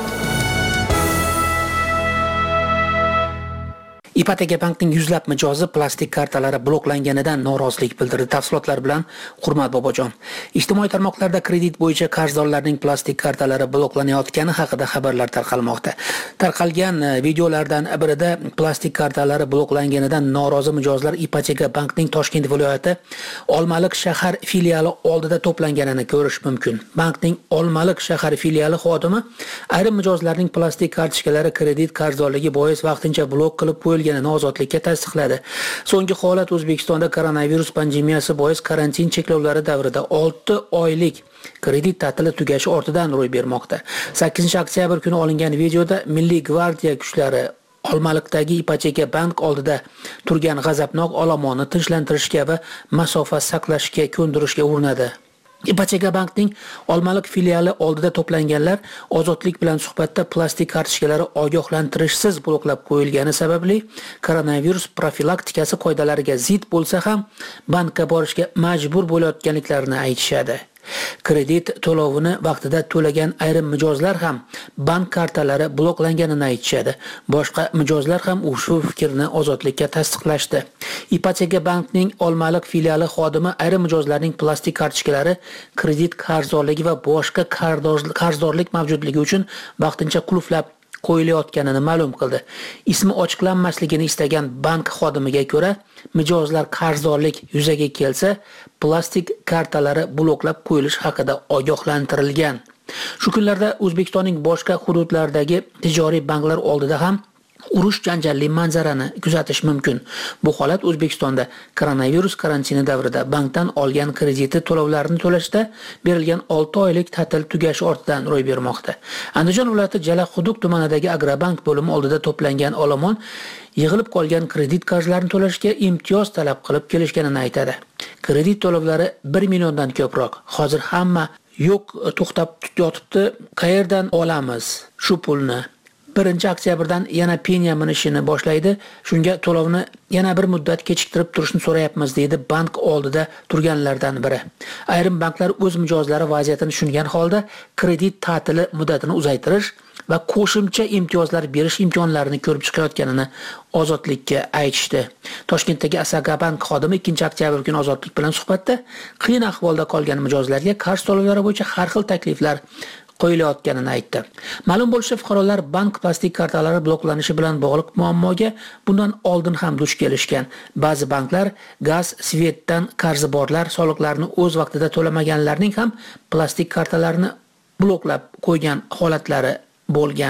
Ipoteka bankning yuzlab mijozi plastik kartalari bloklanganidan norozilik bildirdi. Tafsilotlar bilan Hurmat Bobojon. Ijtimoiy tarmoqlarda kredit bo'yicha qarzdorlarning plastik kartalari bloklanayotgani haqida xabarlar tarqalmoqda. Tarqalgan videolardan birida plastik kartalari bloklanganidan norozi mijozlar Ipoteka bankning Toshkent viloyati Olmaliq shahar filiali oldida to'planganini ko'rish mumkin. Bankning Olmaliq shahar filiali xodimi ayrim mijozlarning plastik kartochkalari kredit qarzdorligi bois vaqtincha blok qilib qo'yilgan ozodlikka tasdiqladi. So'nggi holat O'zbekistonda koronavirus pandemiyasi bois karantin cheklovlari davrida 6 oylik kredit ta'tili tugashi ortidan ro'y bermoqda. 8-oktyabr kuni olingan videoda Milliy gvardiya kuchlari Olmaliqdagi Ipoteka bank oldida turgan g'azabnok olomonni tinchlantirishga va masofa saqlashga ko'ndirishga urinadi. Ipoteka bankning Olmaliq filiali oldida to'planganlar ozodlik bilan suhbatda plastik kartochkalari ogohlantirishsiz bloklab qo'yilgani sababli koronavirus profilaktikasi qoidalariga zid bo'lsa ham bankka borishga majbur bo'layotganliklarini aytishadi. Kredit to'lovini vaqtida to'lagan ayrim mijozlar ham bank kartalari bloklanganini aytishadi. Boshqa mijozlar ham ushbu fikrni ozodlikka tasdiqlashdi. Ipoteka bankning Olmaliq filiali xodimi ayrim mijozlarning plastik kartochkalari kredit qarzdorligi va boshqa qarzdorlik mavjudligi uchun vaqtincha qulflab qo'yilayotganini ma'lum qildi. Ismi ochiqlanmasligini istagan bank xodimiga ko'ra, mijozlar qarzdorlik yuzaga kelsa, plastik kartalari bloklab qo'yilish haqida ogohlantirilgan. Shu kunlarda O'zbekistonning boshqa hududlaridagi tijoriy banklar oldida ham urush janjalli manzarani kuzatish mumkin. Bu holat O'zbekistonda koronavirus karantini davrida bankdan olgan krediti to'lovlarini to'lashda berilgan 6 oylik ta'til tugashi ortidan ro'y bermoqda. Andijon viloyati Jalaquduq tumanidagi Agrobank bo'limi oldida to'plangan olomon yig'ilib qolgan kredit qarzlarini to'lashga imtiyoz talab qilib kelishganini aytadi. Kredit to'lovlari 1 milliondan ko'proq. Hozir hamma yo'q to'xtab yotibdi. Qayerdan olamiz shu pulni? 1-oktyabrdan yana penya minishini boshlaydi. Shunga to'lovni yana bir muddat kechiktirib turishni so'rayapmiz, deydi bank oldida turganlardan biri. Ayrim banklar o'z mijozlari vaziyatini tushungan holda kredit ta'tili muddatini uzaytirish va qo'shimcha imtiyozlar berish imkonlarini ko'rib chiqayotganini ozodlikka aytishdi. Toshkentdagi Asaga bank xodimi 2-oktyabr kuni ozodlik bilan suhbatda qiyin ahvolda qolgan mijozlarga qarz to'lovlari bo'yicha har xil takliflar qo'yilayotganini aytdi. Ma'lum bo'lishicha, fuqarolar bank plastik kartalari bloklanishi bilan bog'liq muammoga bundan oldin ham duch kelishgan. Ba'zi banklar gaz, svetdan qarzi borlar, soliqlarni o'z vaqtida to'lamaganlarning ham plastik kartalarini bloklab qo'ygan holatlari bo'lgan.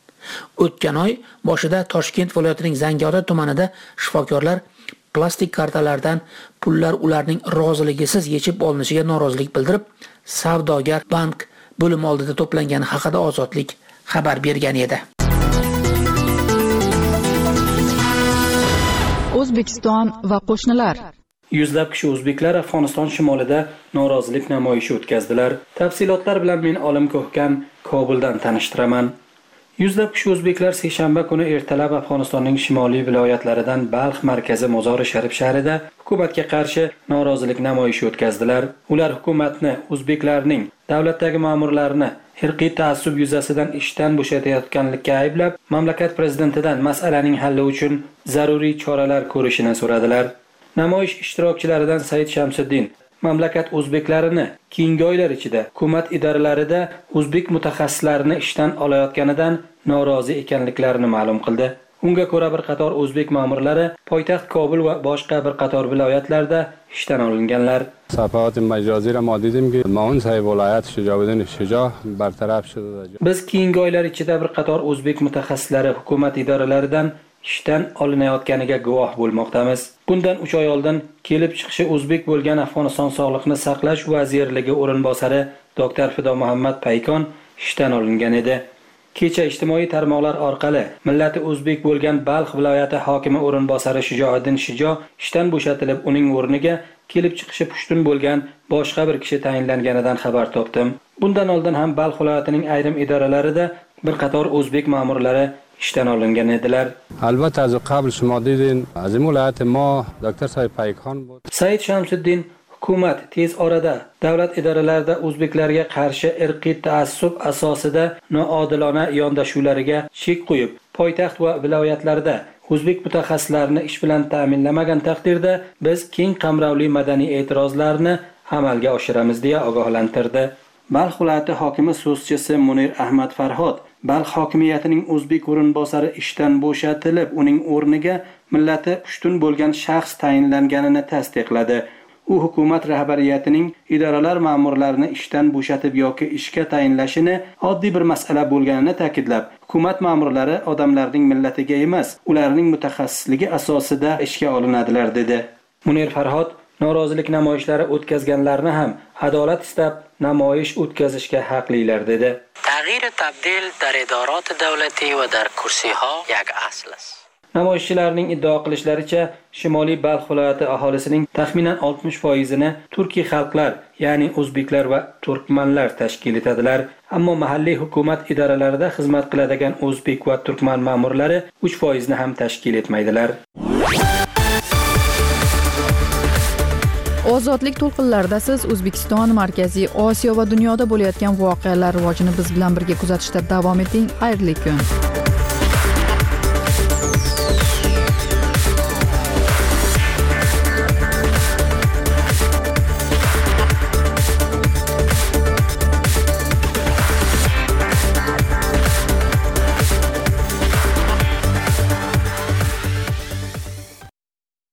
O'tgan oy boshida Toshkent viloyatining Zangiota tumanida shifokorlar plastik kartalardan pullar ularning roziligisiz yechib olinishiga norozilik bildirib, savdogar bank bo'lim oldida to'plangani haqida Ozodlik xabar bergan edi. O'zbekiston va qo'shnilar. Yuzlab kishi o'zbeklar Afg'oniston shimolida norozilik namoyishi o'tkazdilar. Tafsilotlar bilan men Olim Ko'hkan Kobuldan tanishtiraman. Yuzlab kishi o'zbeklar seshanba kuni ertalab Afg'onistonning shimoliy viloyatlaridan Balx markazi Mozori Sharif shahrida hukumatga qarshi norozilik namoyishi o'tkazdilar. Ular hukumatni, o'zbeklarning, davlatdagi ma'murlarni irqiy ta'assub yuzasidan ishdan bo'shatayotganlikka ayblab, mamlakat prezidentidan masalaning halli uchun zaruriy choralar ko'rishini so'radilar. Namoyish ishtirokchilaridan Said Shamsiddin mamlakat o'zbeklarini keyingi oylar ichida hukumat idoralarida o'zbek mutaxassislarini ishdan olayotganidan norozi ekanliklarini ma'lum qildi. Unga ko'ra bir qator o'zbek ma'murlari poytaxt Kobul va boshqa bir qator viloyatlarda ishdan olinganlar. صفحات مجازی را ما دیدیم که معاون صاحب ولایت شجاعالدین شجاع برطرف شده. Biz keyingi oylar ichida bir qator o'zbek mutaxassislari hukumat idoralaridan ishdan olinayotganiga guvoh bo'lmoqdamiz. Bundan 3 oy oldin kelib chiqishi o'zbek bo'lgan Afg'oniston Sog'liqni saqlash vazirligi o'rinbosari Dr. Fido Muhammad Paykon ishdan olingan edi. Kecha ijtimoiy tarmoqlar orqali millati o'zbek bo'lgan Balx viloyati hokimi o'rinbosari Shijoiddin Shijo ishdan bo'shatilib, uning o'rniga kelib chiqishi pushtun bo'lgan boshqa bir kishi tayinlanganidan xabar topdim. Bundan oldin ham Balx viloyatining ayrim idoralarida bir qator o'zbek ma'murlari ishdan olingan edilar. Albatta az qabl shuma dedin, az این ولایت ما دکتر صاحب پایکان بود. Said Shamsiddin Hukumat tez orada davlat idoralarida o'zbeklarga qarshi irqiy taassub asosida noodilona yondashuvlariga chek qo'yib, poytaxt va viloyatlarda o'zbek mutaxassislarini ish bilan ta'minlamagan taqdirda biz keng qamrovli madaniy e'tirozlarni amalga oshiramiz deya ogohlantirdi. Balx viloyati hokimi so'zchisi Munir Ahmad Farhod Balx hokimiyatining o'zbek o'rinbosari ishdan bo'shatilib, uning o'rniga millati pushtun bo'lgan shaxs tayinlanganini tasdiqladi. U hukumat rahbariyatining idoralar ma'murlarini ishdan bo'shatib yoki ishga tayinlashini oddiy bir masala bo'lganini ta'kidlab, hukumat ma'murlari odamlarning millatiga emas, ularning mutaxassisligi asosida ishga olinadilar dedi. Munir Farhod norozilik namoyishlari o'tkazganlarni ham adolat istab namoyish o'tkazishga haqlilar dedi. Tag'yir tabdil dar idorot davlati va dar kursiha yak asl است. Namoyishchilarning iddao qilishlaricha, Shimoliy Balx viloyati aholisining taxminan 60%ni turkiy xalqlar, ya'ni o'zbeklar va turkmanlar tashkil etadilar. Ammo mahalliy hukumat idoralarida xizmat qiladigan o'zbek va turkman ma'murlari 3% ni ham tashkil etmaydilar. Ozodlik to'lqinlarida siz O'zbekiston, Markaziy Osiyo va dunyoda bo'layotgan voqealar rivojini biz bilan birga kuzatishda davom eting. Xayrli kun.